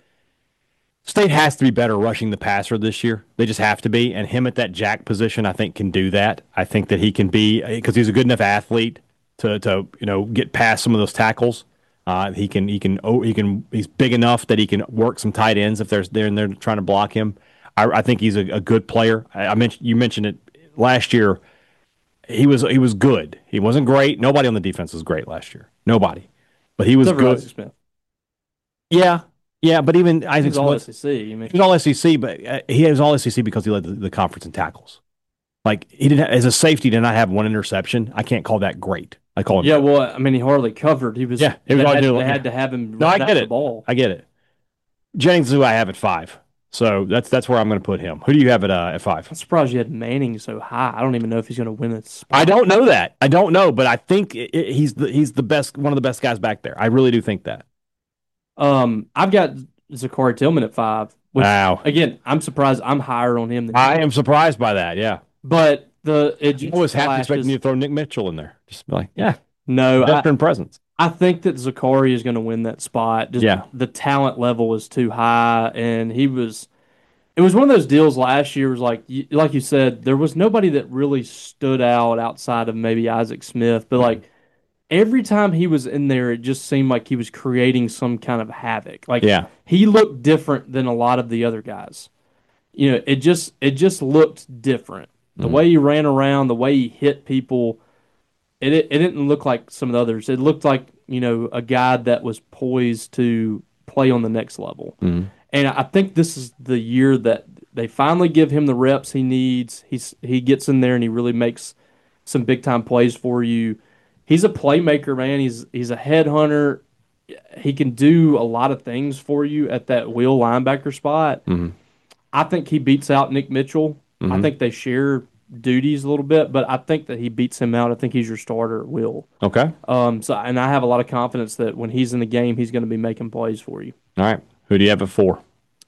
State has to be better rushing the passer this year. They just have to be. And him at that jack position, I think, can do that. I think that he can be, because he's a good enough athlete to, to you know, get past some of those tackles. Uh, he can, he can, oh, he can, he's big enough that he can work some tight ends if there's there and they're trying to block him. I, I think he's a, a good player. I, I mentioned, you mentioned it last year. He was, he was good. He wasn't great. Nobody on the defense was great last year. Nobody, but he was Except for good. Isaac Smith. Yeah. Yeah, but even Isaac He's all Smith, S E C. You mean? he was all S E C, but uh, he was all S E C because he led the, the conference in tackles. Like he didn't, as a safety, did not have one interception. I can't call that great. I call him. Yeah, well, I mean, he hardly covered. He was. Yeah, he was they all had, doing- they yeah. had to have him. No, I snap get the it. Ball. I get it. Jennings is who I have at five, so that's that's where I'm going to put him. Who do you have at uh, at five? I'm surprised you had Manning so high. I don't even know if he's going to win it. I don't know that. I don't know, but I think it, it, he's the he's the best, one of the best guys back there. I really do think that. Um, I've got Zachary Tillman at five. Which, Wow. Again, I'm surprised I'm higher on him than I am surprised by that. Yeah, But the it I just was half flashes- expecting you to throw Nick Mitchell in there. Just be like, yeah, No, I, veteran presence. I think that Zachary is going to win that spot. Just Yeah. the talent level is too high, and he was. It was one of those deals last year. Was like, you- like you said, there was nobody that really stood out outside of maybe Isaac Smith, but like every time he was in there, it just seemed like he was creating some kind of havoc. Like Yeah. he looked different than a lot of the other guys. You know, it just it just looked different. The Mm-hmm. way he ran around, the way he hit people, it, it it didn't look like some of the others. It looked like, you know, a guy that was poised to play on the next level. Mm-hmm. And I think this is the year that they finally give him the reps he needs. He's he gets in there and he really makes some big time plays for you. He's a playmaker, man. He's he's a headhunter. He can do a lot of things for you at that wheel linebacker spot. Mm-hmm. I think he beats out Nick Mitchell. Mm-hmm. I think they share duties a little bit, but I think that he beats him out. I think he's your starter at will. Okay. Um, so and I have a lot of confidence that when he's in the game, he's going to be making plays for you. All right. Who do you have at four?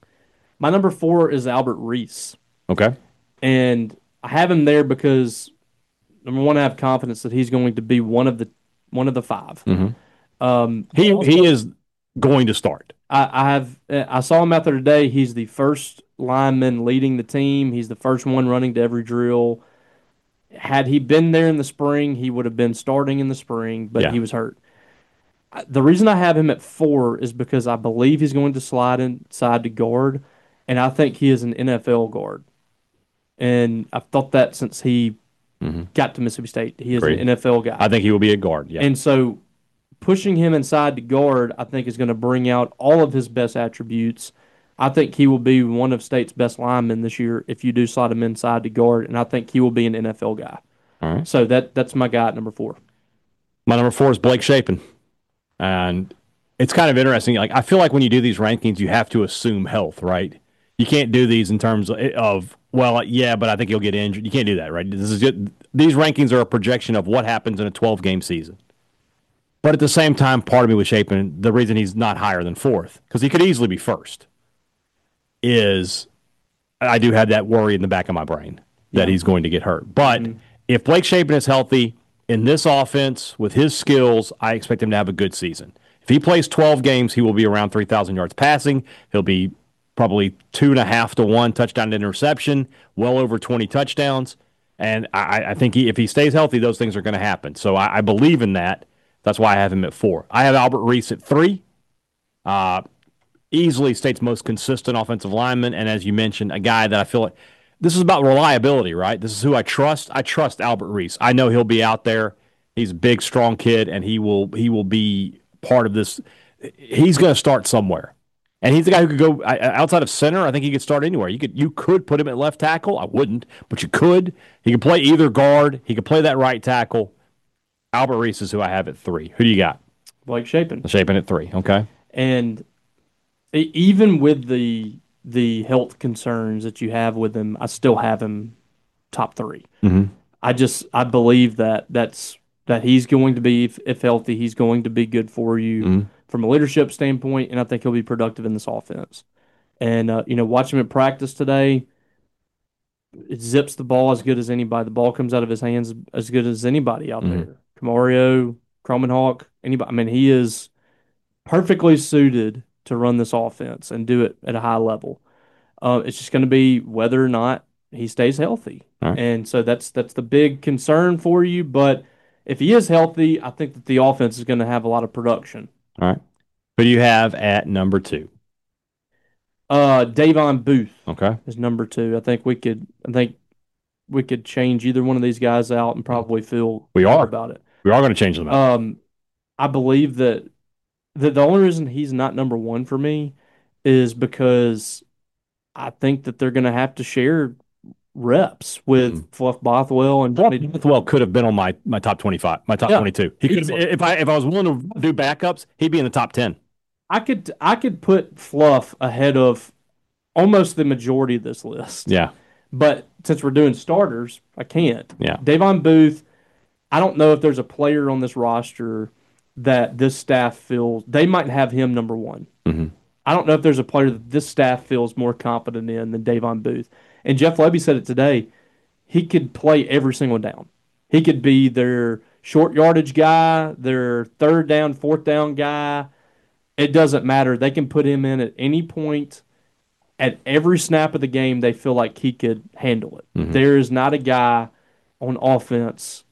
My number four is Albert Reese, Okay. and I have him there because number one, I have confidence that he's going to be one of the one of the five. Mm-hmm. Um, He also- he is going to start. I, I have I saw him out there today. He's the first lineman leading the team. He's the first one running to every drill. Had he been there in the spring, he would have been starting in the spring, but Yeah. he was hurt. I- The reason I have him at four is because I believe he's going to slide inside to guard, and I think he is an N F L guard. And I've thought that since he got to Mississippi State. He is Agreed. an N F L guy. I think he will be a guard. Yeah. And so pushing him inside to guard, I think, is going to bring out all of his best attributes. I think he will be one of State's best linemen this year if you do slide him inside to guard, and I think he will be an N F L guy. All right. So that that's my guy at number four. My number four is Blake Shapen. And it's kind of interesting. Like I feel like when you do these rankings, you have to assume health, right? You can't do these in terms of, of well, yeah, but I think he'll get injured. You can't do that, right? This is just, these rankings are a projection of what happens in a twelve-game season. But at the same time, part of me with Shapen, the reason he's not higher than fourth, because he could easily be first, is I do have that worry in the back of my brain that he's going to get hurt. But Mm-hmm. if Blake Shapen is healthy in this offense with his skills, I expect him to have a good season. If he plays twelve games, he will be around three thousand yards passing. He'll be probably two and a half to one touchdown to interception, well over twenty touchdowns. And I, I think he, if he stays healthy, those things are going to happen. So I, I believe in that. That's why I have him at four. I have Albert Reese at three. Uh, easily State's most consistent offensive lineman. And as you mentioned, a guy that I feel like this is about reliability, right? This is who I trust. I trust Albert Reese. I know he'll be out there. He's a big, strong kid, and he will he will be part of this. He's going to start somewhere. And he's the guy who could go outside of center. I think he could start anywhere. You could you could put him at left tackle. I wouldn't, but you could. He could play either guard. He could play that right tackle. Albert Reese is who I have at three. Who do you got? Blake Shapen. Shapen at three. Okay. And e- even with the the health concerns that you have with him, I still have him top three. Mm-hmm. I just I believe that that's that he's going to be, if, if healthy, he's going to be good for you Mm-hmm. from a leadership standpoint, and I think he'll be productive in this offense. And uh, you know, watch him at practice today. it zips the ball as good as anybody. The ball comes out of his hands as good as anybody out Mhm. there. Camario, Cromenhawk, anybody. I mean, he is perfectly suited to run this offense and do it at a high level. Uh, it's just going to be whether or not he stays healthy, All right. and so that's that's the big concern for you. But if he is healthy, I think that the offense is going to have a lot of production. All right. Who do you have at number two? Uh, Davon Booth Okay. is number two. I think we could. I think we could change either one of these guys out and probably feel We good are. about it. We are going to change them out. Um, I believe that the the only reason he's not number one for me is because I think that they're going to have to share reps with Mm. Fluff Bothwell and Fluff Johnny. Bothwell could have been on my, my top twenty-five, my top Yeah, twenty-two. He could have, easily. if I if I was willing to do backups, he'd be in the top ten. I could I could put Fluff ahead of almost the majority of this list. Yeah. But since we're doing starters, I can't. Yeah. Davon Booth, I don't know if there's a player on this roster that this staff feels they might have him number one. Mm-hmm. I don't know if there's a player that this staff feels more confident in than Davon Booth. And Jeff Lebby said it today. He could play every single down. He could be their short yardage guy, their third down, fourth down guy. It doesn't matter. They can put him in at any point. At every snap of the game, they feel like he could handle it. Mhm. There is not a guy on offense.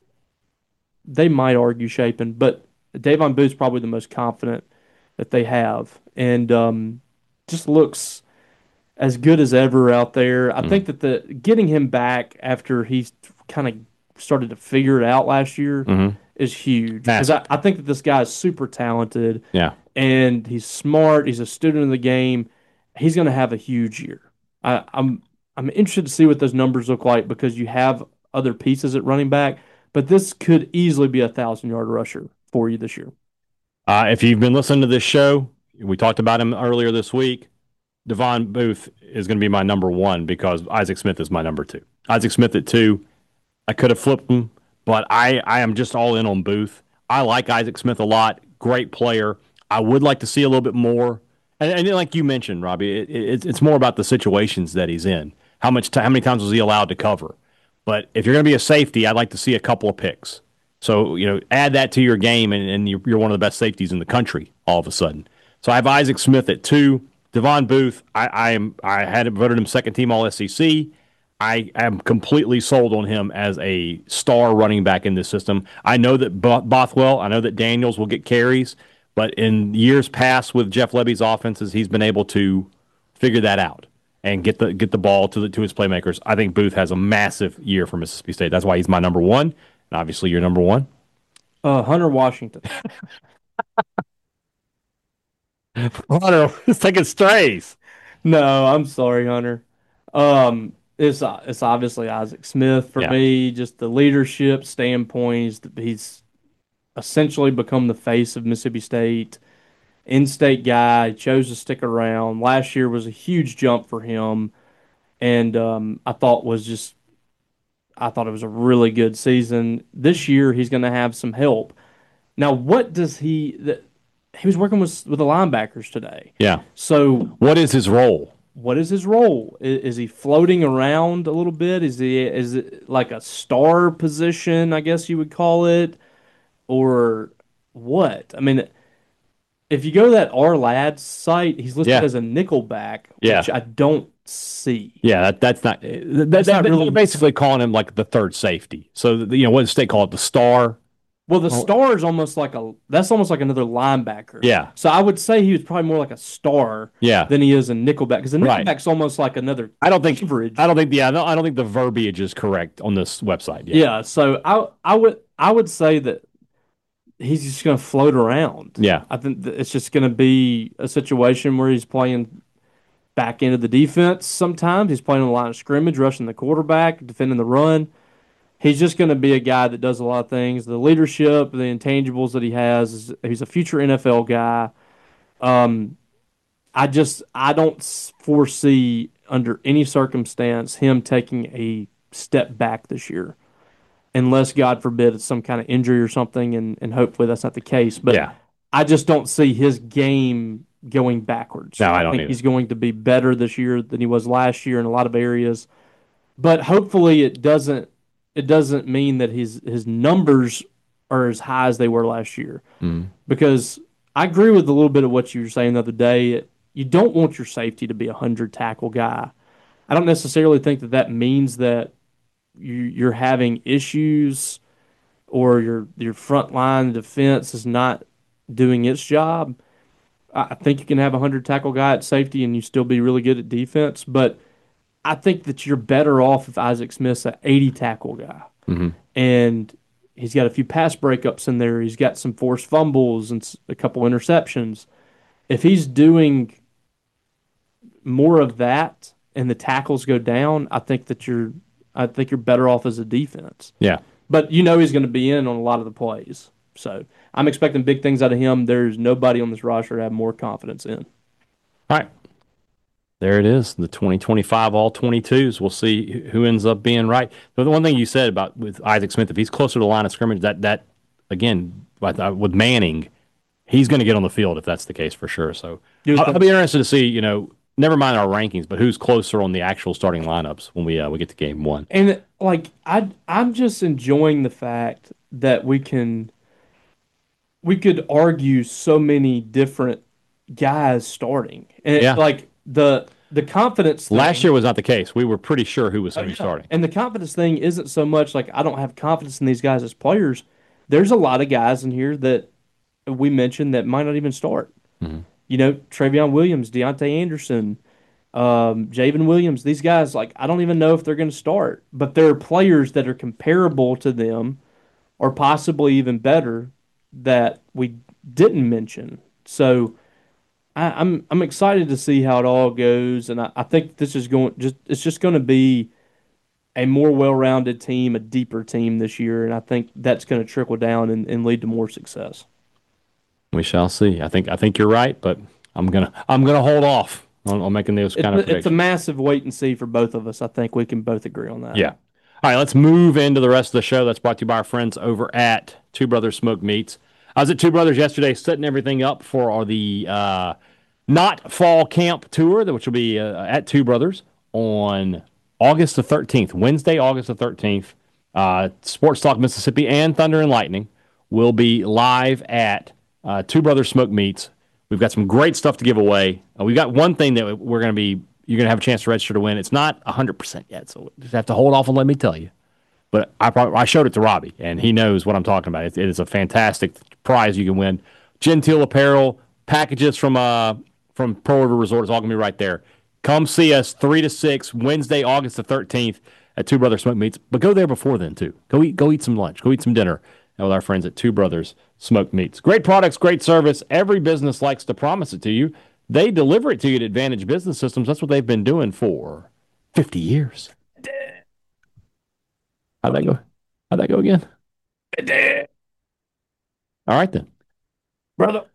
They might argue Shapen, but Davon Booth's probably the most confident that they have, and um, just looks as good as ever out there. I Mhm. think that the getting him back after he kind of started to figure it out last year Mhm. is huge. Because I, I think that this guy is super talented Yeah. and he's smart. He's a student of the game. He's going to have a huge year. I, I'm I'm interested to see what those numbers look like because you have other pieces at running back, but this could easily be a thousand yard rusher for you this year. Uh, if you've been listening to this show, we talked about him earlier this week. Davon Booth is going to be my number one because Isaac Smith is my number two. Isaac Smith at two. I could have flipped him, but I, I am just all in on Booth. I like Isaac Smith a lot. Great player. I would like to see a little bit more. And, and like you mentioned, Robbie, it, it, it's more about the situations that he's in. How much? T- how many times was he allowed to cover? But if you're going to be a safety, I'd like to see a couple of picks. So, you know, add that to your game, and, and you're, you're one of the best safeties in the country all of a sudden. So I have Isaac Smith at two. Davon Booth, I, I am I had voted him second team All S E C. I am completely sold on him as a star running back in this system. I know that Bothwell, I know that Daniels will get carries, but in years past with Jeff Lebby's offenses, he's been able to figure that out and get the get the ball to the to his playmakers. I think Booth has a massive year for Mississippi State. That's why he's my number one. And obviously, you're number one. Uh, Hunter Washington. Hunter is taking strays. No, I'm sorry, Hunter. Um, it's uh, it's obviously Isaac Smith for Yeah. me. Just the leadership standpoint. He's, he's essentially become the face of Mississippi State. In-state guy, chose to stick around. Last year was a huge jump for him, and um, I thought was just I thought it was a really good season. This year he's going to have some help. Now, what does he? The, he was working with with the linebackers today. Yeah. So, what is his role? What is his role? Is, is he floating around a little bit? Is he is it like a star position? I guess you would call it, or what? I mean, if you go to that R Lads site, he's listed Yeah. as a nickelback, Yeah. which I don't see. Yeah, that, that's not. That, That's that, not really- They're basically calling him like the third safety. So you know what does the state call it? The star. Well, the star is almost like a that's almost like another linebacker. Yeah. So I would say he was probably more like a star Yeah. than he is a nickelback because the Right. nickelback's almost like another I don't think. coverage. I don't think. Yeah, I don't, I don't think the verbiage is correct on this website. Yeah. Yeah. So I I would I would say that he's just going to float around. Yeah. I think that it's just going to be a situation where he's playing back into the defense. Sometimes he's playing on the line of scrimmage, rushing the quarterback, defending the run. He's just going to be a guy that does a lot of things. The leadership, the intangibles that he has, is, he's a future N F L guy. Um, I just I don't s- foresee under any circumstance him taking a step back this year, unless God forbid it's some kind of injury or something, and, and hopefully that's not the case. But Yeah. I just don't see his game going backwards. No, I don't think either. he's going to be better this year than he was last year in a lot of areas. but hopefully it doesn't it doesn't mean that his his numbers are as high as they were last year. Mm. Because I agree with a little bit of what you were saying the other day. You don't want your safety to be a hundred tackle guy. I don't necessarily think that that means that you, you're having issues or your your front line defense is not doing its job. I I think you can have a hundred tackle guy at safety and you still be really good at defense, but I think that you're better off if Isaac Smith's an eighty tackle guy. Mm-hmm. And he's got a few pass breakups in there. He's got some forced fumbles and a couple interceptions. If he's doing more of that and the tackles go down, I think that you're I think you're better off as a defense. Yeah. But you know he's going to be in on a lot of the plays. So I'm expecting big things out of him. There's nobody on this roster I have more confidence in. All right. There it is, the twenty twenty-five all twenty-twos. We'll see who ends up being right. But the one thing you said about with Isaac Smith, if he's closer to the line of scrimmage, that, that again, with Manning, he's going to get on the field if that's the case for sure. So I'll, I'll be interested to see, you know, never mind our rankings, but who's closer on the actual starting lineups when we uh, we get to game one. And, like, I, I'm just enjoying the fact that we can – we could argue so many different guys starting. And, yeah. like, the the confidence thing, last year was not the case. We were pretty sure who was going to oh, be starting. And the confidence thing isn't so much like I don't have confidence in these guys as players. There's a lot of guys in here that we mentioned that might not even start. Mm-hmm. You know, Travion Williams, Deontay Anderson, um, Javen Williams. These guys, like, I don't even know if they're going to start. But there are players that are comparable to them or possibly even better that we didn't mention. So I, I'm I'm excited to see how it all goes, and I, I think this is going just it's just going to be a more well-rounded team, a deeper team this year, and I think that's going to trickle down and, and lead to more success. We shall see. I think I think you're right, but I'm gonna I'm gonna hold off on, on making those kind it's, of predictions. It's a massive wait and see for both of us. I think we can both agree on that. Yeah. All right, let's move into the rest of the show. That's brought to you by our friends over at Two Brothers Smoked Meats. I was at Two Brothers yesterday setting everything up for the uh, Not Fall Camp Tour, which will be uh, at Two Brothers on August the thirteenth, Wednesday, August the thirteenth. Uh, Sports Talk Mississippi and Thunder and Lightning will be live at uh, Two Brothers Smoked Meats. We've got some great stuff to give away. Uh, we've got one thing that we're going to be, you're going to have a chance to register to win. It's not one hundred percent yet, so you just have to hold off and let me tell you. But I probably, I showed it to Robbie, and he knows what I'm talking about. It, it is a fantastic prize you can win. Genteel apparel, packages from uh from Pearl River Resort is all going to be right there. Come see us three to six, Wednesday, August the thirteenth at Two Brothers Smoked Meats. But go there before then, too. Go eat go eat some lunch. Go eat some dinner with our friends at Two Brothers Smoked Meats. Great products, great service. Every business likes to promise it to you. They deliver it to you at Advantage Business Systems. That's what they've been doing for fifty years. How'd that go? How'd that go again? All right, then. Brother.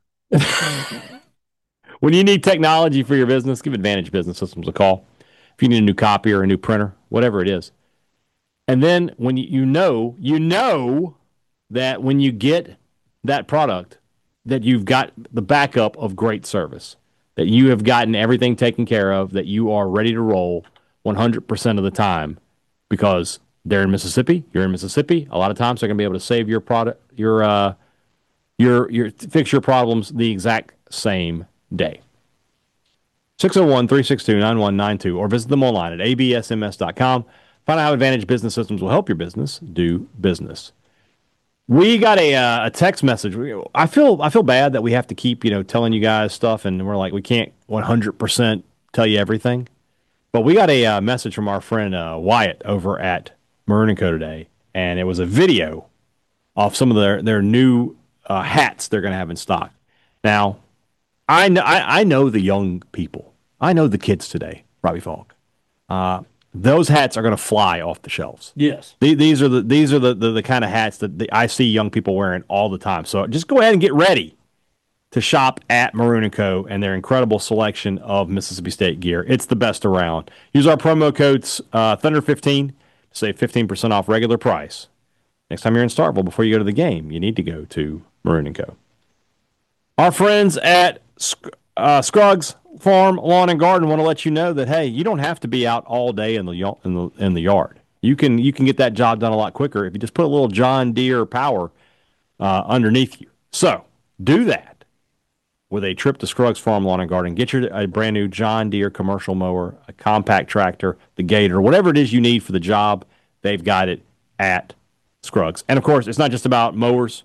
When you need technology for your business, give Advantage Business Systems a call. If you need a new copier, a new printer, whatever it is. And then when you, you know, you know that when you get that product, that you've got the backup of great service, that you have gotten everything taken care of, that you are ready to roll one hundred percent of the time because they're in Mississippi, you're in Mississippi. A lot of times they're going to be able to save your product, your, uh, your, your, fix your problems the exact same day. six oh one, three six two, nine one nine two or visit them online at a b s m s dot com. Find out how Advantage Business Systems will help your business do business. We got a uh, a text message. I feel I feel bad that we have to keep, you know, telling you guys stuff, and we're like, we can't one hundred percent tell you everything. But we got a uh, message from our friend uh, Wyatt over at Maroon and Co. today, and it was a video of some of their, their new uh, hats they're going to have in stock. Now, I know, I, I know the young people. I know the kids today, Robbie Falk. Uh, those hats are going to fly off the shelves. Yes. The, these are the these are the, the, the kind of hats that the, I see young people wearing all the time. So just go ahead and get ready to shop at Maroon and Co. and their incredible selection of Mississippi State gear. It's the best around. Use our promo codes uh, Thunder fifteen to save fifteen percent off regular price. Next time you're in Starkville, before you go to the game, you need to go to Maroon and Co. Our friends at uh, Scruggs Farm Lawn and Garden want to let you know that, hey, you don't have to be out all day in the in the in the yard. You can you can get that job done a lot quicker if you just put a little John Deere power uh, underneath you. So do that with a trip to Scruggs Farm Lawn and Garden. Get your a brand new John Deere commercial mower, a compact tractor, the Gator, whatever it is you need for the job. They've got it at Scruggs. And of course, it's not just about mowers,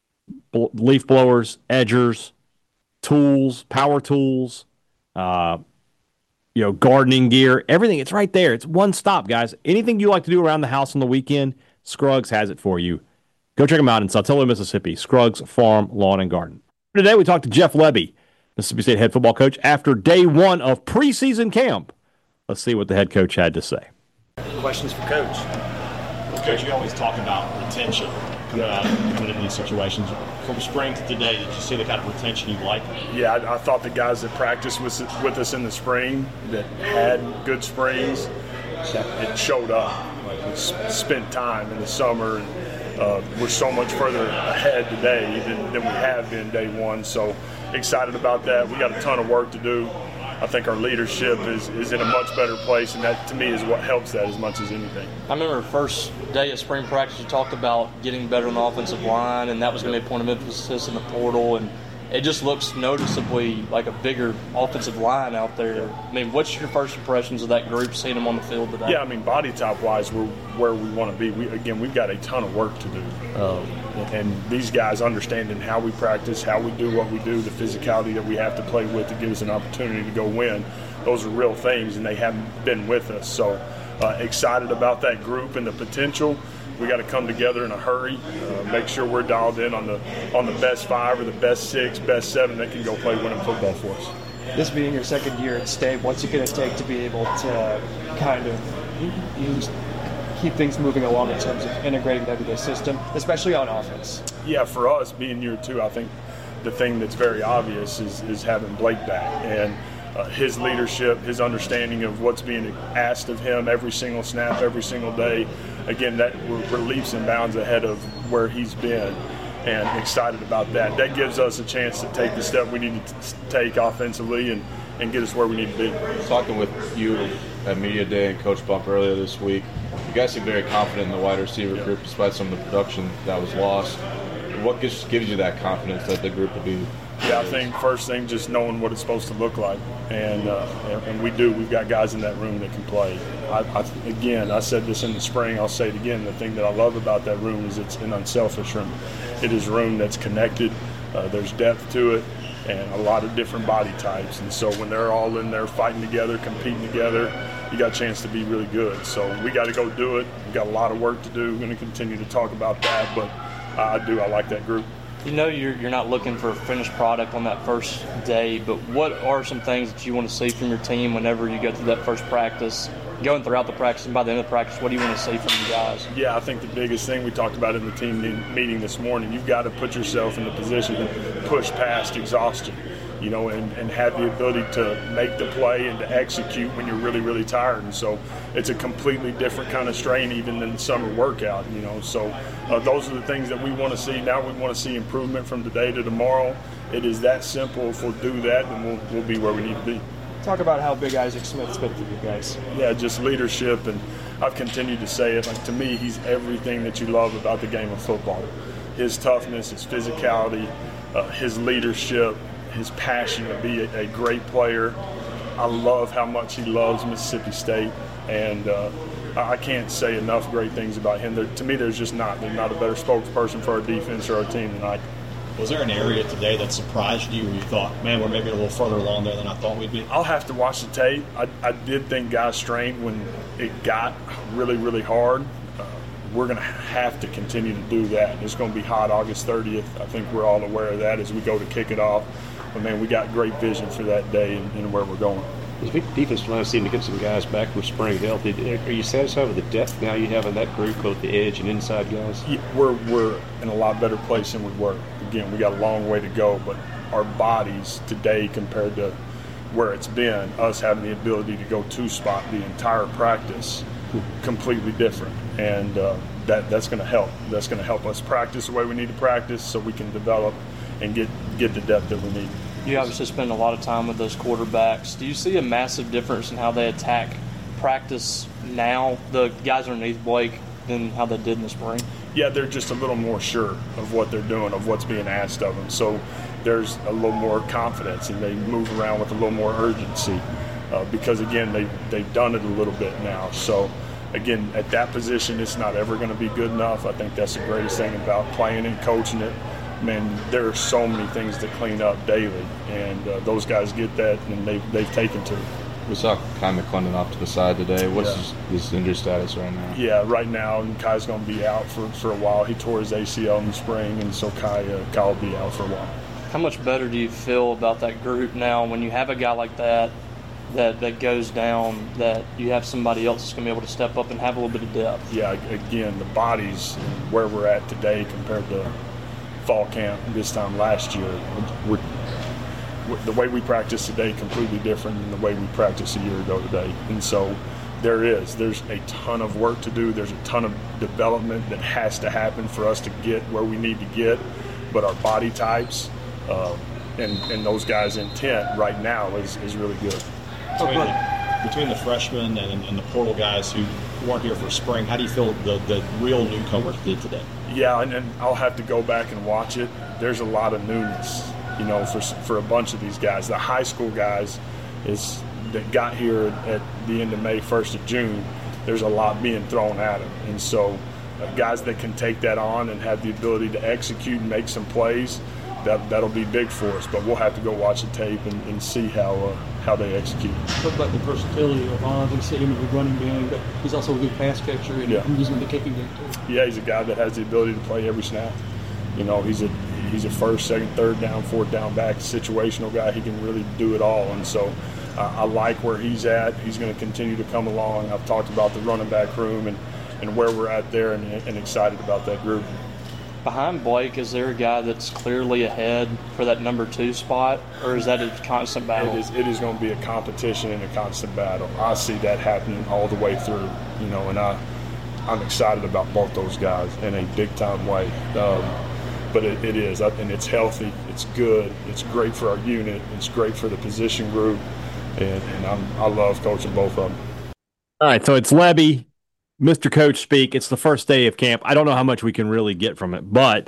leaf blowers, edgers, tools, power tools. Uh, you know, gardening gear, everything. It's right there. It's one stop, guys. Anything you like to do around the house on the weekend, Scruggs has it for you. Go check them out in Saltillo, Mississippi. Scruggs Farm, Lawn, and Garden. Today we talked to Jeff Lebby, Mississippi State head football coach, after day one of preseason camp. Let's see what the head coach had to say. Questions for Coach. Well, Coach, you always talk about retention uh, coming in these situations. From spring to today, did you see the kind of retention you like? Yeah, I, I thought the guys that practiced with, with us in the spring that had good springs, it showed up. Like we spent time in the summer, and uh, we're so much further ahead today than, than we have been day one. So excited about that. We got a ton of work to do. I think our leadership is, is in a much better place, and that to me is what helps that as much as anything. I remember first day of spring practice, you talked about getting better on the offensive line, and that was going to be a point of emphasis in the portal, and it just looks noticeably like a bigger offensive line out there. I mean, what's your first impressions of that group, seeing them on the field today? Yeah, I mean, body type-wise, we're where we want to be. We, again, we've got a ton of work to do. Um, and these guys understanding how we practice, how we do what we do, the physicality that we have to play with to give us an opportunity to go win, those are real things, and they haven't been with us. So uh, excited about that group and the potential. We got to come together in a hurry, uh, make sure we're dialed in on the on the best five or the best six, best seven that can go play winning football for us. This being your second year at State, what's it going to take to be able to kind of use, keep things moving along in terms of integrating that into the system, especially on offense? Yeah, for us, being year two, I think the thing that's very obvious is, is having Blake back. And Uh, his leadership, his understanding of what's being asked of him every single snap, every single day. Again, that we're, we're leaps and bounds ahead of where he's been, and excited about that. That gives us a chance to take the step we need to take offensively and, and get us where we need to be. Talking with you at Media Day and Coach Bump earlier this week, you guys seem very confident in the wide receiver yeah. group despite some of the production that was lost. What gives, gives you that confidence that the group will be? Yeah, I think first thing, just knowing what it's supposed to look like, and uh, and we do. We've got guys in that room that can play. I, I, again, I said this in the spring. I'll say it again. The thing that I love about that room is it's an unselfish room. It is a room that's connected. Uh, there's depth to it, and a lot of different body types. And so when they're all in there fighting together, competing together, you got a chance to be really good. So we got to go do it. We got a lot of work to do. We're going to continue to talk about that, but I do. I like that group. You know you're you're not looking for a finished product on that first day, but what are some things that you want to see from your team whenever you go through that first practice, going throughout the practice, and by the end of the practice, what do you want to see from you guys? Yeah, I think the biggest thing we talked about in the team meeting this morning, you've got to put yourself in the position to push past exhaustion, you know, and, and have the ability to make the play and to execute when you're really, really tired. And so it's a completely different kind of strain even than summer workout, you know. So uh, those are the things that we want to see. Now we want to see improvement from today to tomorrow. It is that simple. If we'll do that, then we'll, we'll be where we need to be. Talk about how big Isaac Smith's been for you guys. Yeah, just leadership, and I've continued to say it. Like, to me, he's everything that you love about the game of football. His toughness, his physicality, uh, his leadership, his passion to be a, a great player. I love how much he loves Mississippi State, and uh, I can't say enough great things about him. There, to me, there's just not. There's not a better spokesperson for our defense or our team than I. Was there an area today that surprised you where you thought, man, we're maybe a little further along there than I thought we'd be? I'll have to watch the tape. I, I did think guys strained when it got really, really hard. Uh, we're going to have to continue to do that. It's going to be hot August thirtieth. I think we're all aware of that as we go to kick it off. But, man, we got great vision for that day and, and where we're going. The defensive line seemed to get some guys back from spring health. Are you satisfied with the depth now you have in that group, both the edge and inside guys? Yeah, we're, we're in a lot better place than we were. Again, we got a long way to go, but our bodies today compared to where it's been, us having the ability to go two-spot the entire practice, completely different. And uh, that that's going to help. That's going to help us practice the way we need to practice so we can develop and get, get the depth that we need. You obviously spend a lot of time with those quarterbacks. Do you see a massive difference in how they attack practice now, the guys underneath Blake, than how they did in the spring? Yeah, they're just a little more sure of what they're doing, of what's being asked of them. So there's a little more confidence, and they move around with a little more urgency uh, because, again, they, they've done it a little bit now. So, again, at that position, it's not ever going to be good enough. I think that's the greatest thing about playing and coaching it. Man, there are so many things to clean up daily, and uh, those guys get that, and they've, they've taken to it. We saw Kai McClendon off to the side today. What's Yeah. his, his injury status right now? Yeah, right now, Kai's going to be out for, for a while. He tore his A C L in the spring, and so Kai, uh, Kai will be out for a while. How much better do you feel about that group now when you have a guy like that that, that goes down, that you have somebody else that's going to be able to step up and have a little bit of depth? Yeah, again, the bodies and where we're at today compared to fall camp this time last year, we're, the way we practice today completely different than the way we practiced a year ago today. And so there is. There's a ton of work to do. There's a ton of development that has to happen for us to get where we need to get. But our body types uh, and, and those guys' intent right now is, is really good. Between the, between the freshmen and, and the portal guys who weren't here for spring, how do you feel the, the real newcomers did today? Yeah, and, and I'll have to go back and watch it. There's a lot of newness, you know, for for a bunch of these guys. The high school guys is that got here at the end of May, first of June. There's a lot being thrown at them, and so uh, guys that can take that on and have the ability to execute and make some plays, that that'll be big for us. But we'll have to go watch the tape and, and see how uh, how they execute. What about the versatility of Oz? We see him as a running game, but he's also a good pass catcher, and Yeah. he's in the kicking game too. Yeah, he's a guy that has the ability to play every snap. You know, he's a he's a first, second, third down, fourth down back, situational guy. He can really do it all, and so uh, I like where he's at. He's going to continue to come along. I've talked about the running back room and, and where we're at there, and, and excited about that group. Behind Blake, is there a guy that's clearly ahead for that number two spot, or is that a constant battle? It is it is going to be a competition and a constant battle. I see that happening all the way through, you know, and I I'm excited about both those guys in a big time way. Um, but it, it is, and it's healthy, it's good, it's great for our unit, it's great for the position group, and, and I'm, I love coaching both of them. All right, so it's Lebby, Mister Coach speak. It's the first day of camp. I don't know how much we can really get from it, but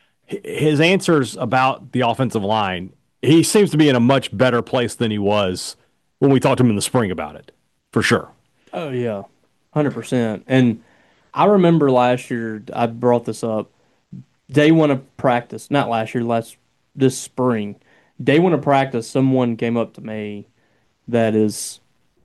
his answers about the offensive line, he seems to be in a much better place than he was when we talked to him in the spring about it, for sure. Oh, yeah, one hundred percent. And I remember last year, I brought this up, day one of practice, not last year, last this spring, day one of practice, someone came up to me that is,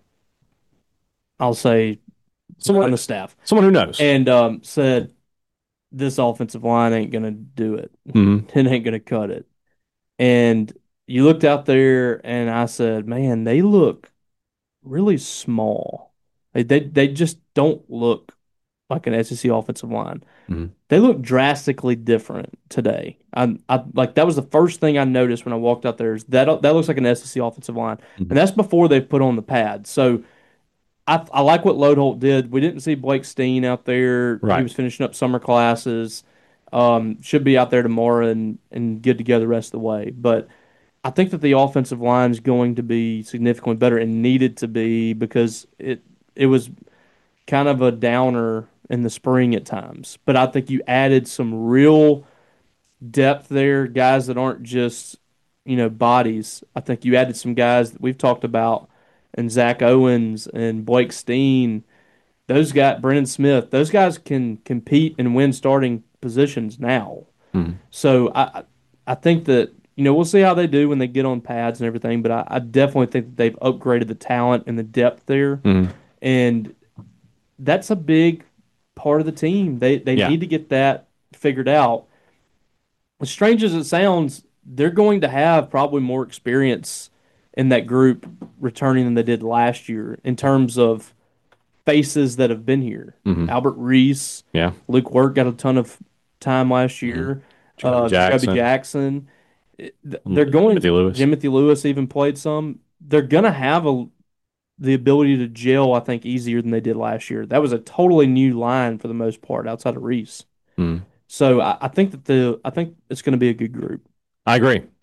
I'll say, someone on the staff. Someone who knows. And um, said, this offensive line ain't going to do it. Mm-hmm. It ain't going to cut it. And you looked out there, and I said, man, they look really small. They they, they just don't look like an S E C offensive line. Mm-hmm. They look drastically different today. I, I like that was the first thing I noticed when I walked out there. Is that that looks like an S E C offensive line, Mm-hmm. and that's before they put on the pads. So I I like what Lodeholt did. We didn't see Blake Steen out there. Right. He was finishing up summer classes. Um, should be out there tomorrow and and good to go the rest of the way. But I think that the offensive line is going to be significantly better and needed to be because it it was kind of a downer in the spring at times. But I think you added some real depth there, guys that aren't just, you know, bodies. I think you added some guys that we've talked about, and Zach Owens and Blake Steen. Those guys, Brennan Smith, those guys can compete and win starting positions now. Mm-hmm. So I I think that, you know, we'll see how they do when they get on pads and everything, but I, I definitely think that they've upgraded the talent and the depth there. Mm-hmm. And that's a big part of the team. They they Yeah. need to get that figured out. As strange as it sounds, they're going to have probably more experience in that group returning than they did last year in terms of faces that have been here. Mhm. Albert Reese, Yeah. Luke Work got a ton of time last year. Jacoby Uh, Jackson. Jacoby Jackson. It- th- They're going. Timothy Lewis. Timothy Lewis even played some. They're gonna have a the ability to gel, I think, easier than they did last year. That was a totally new line for the most part, outside of Reese. Mhm. So I, I think that the I think it's going to be a good group. I agree.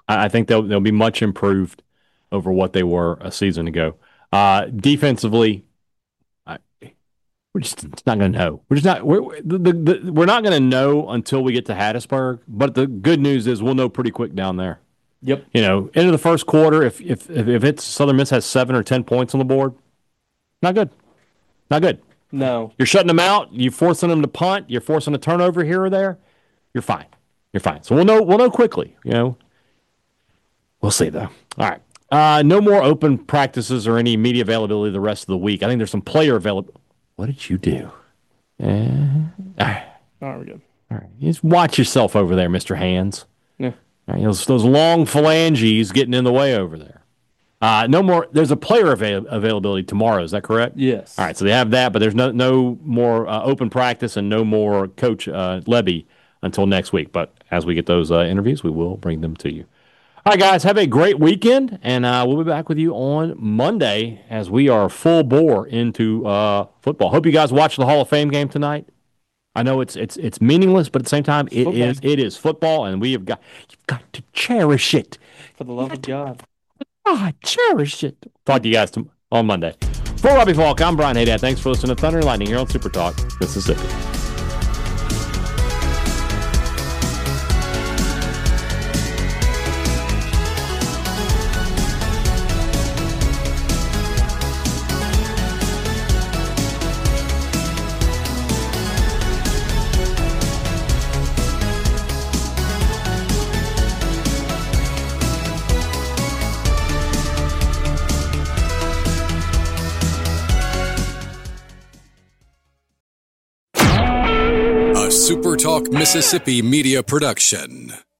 I, I think they'll they'll be much improved over what they were a season ago. Uh, defensively, I, we're just it's not going to know. We're just not we're the, the, the, we're not going to know until we get to Hattiesburg. But the good news is we'll know pretty quick down there. Yep. You know, into the first quarter, if if if it's Southern Miss has seven or ten points on the board, not good, not good. No, you're shutting them out. You're forcing them to punt. You're forcing a turnover here or there. You're fine. You're fine. So we'll know. We'll know quickly. You know, we'll see though. All right. Uh, no more open practices or any media availability the rest of the week. I think there's some player available. What did you do? Uh, all right. All right, we're good. All right. Just watch yourself over there, Mister Hands. Yeah. All right, those, those long phalanges getting in the way over there. Uh, no more. There's a player avail- availability tomorrow. Is that correct? Yes. All right. So they have that, but there's no no more uh, open practice and no more Coach uh, Lebby until next week. But as we get those uh, interviews, we will bring them to you. All right, guys. Have a great weekend, and uh, we'll be back with you on Monday as we are full bore into uh, football. Hope you guys watch the Hall of Fame game tonight. I know it's it's it's meaningless, but at the same time, it football. is it is football, and we have got you've got to cherish it. For the love of God, ah, cherish it. Talk to you guys t- on Monday. For Robbie Falk, I'm Brian Haydad. Thanks for listening to Thunder and Lightning here on Super Talk Mississippi. Super Talk Mississippi Media Production.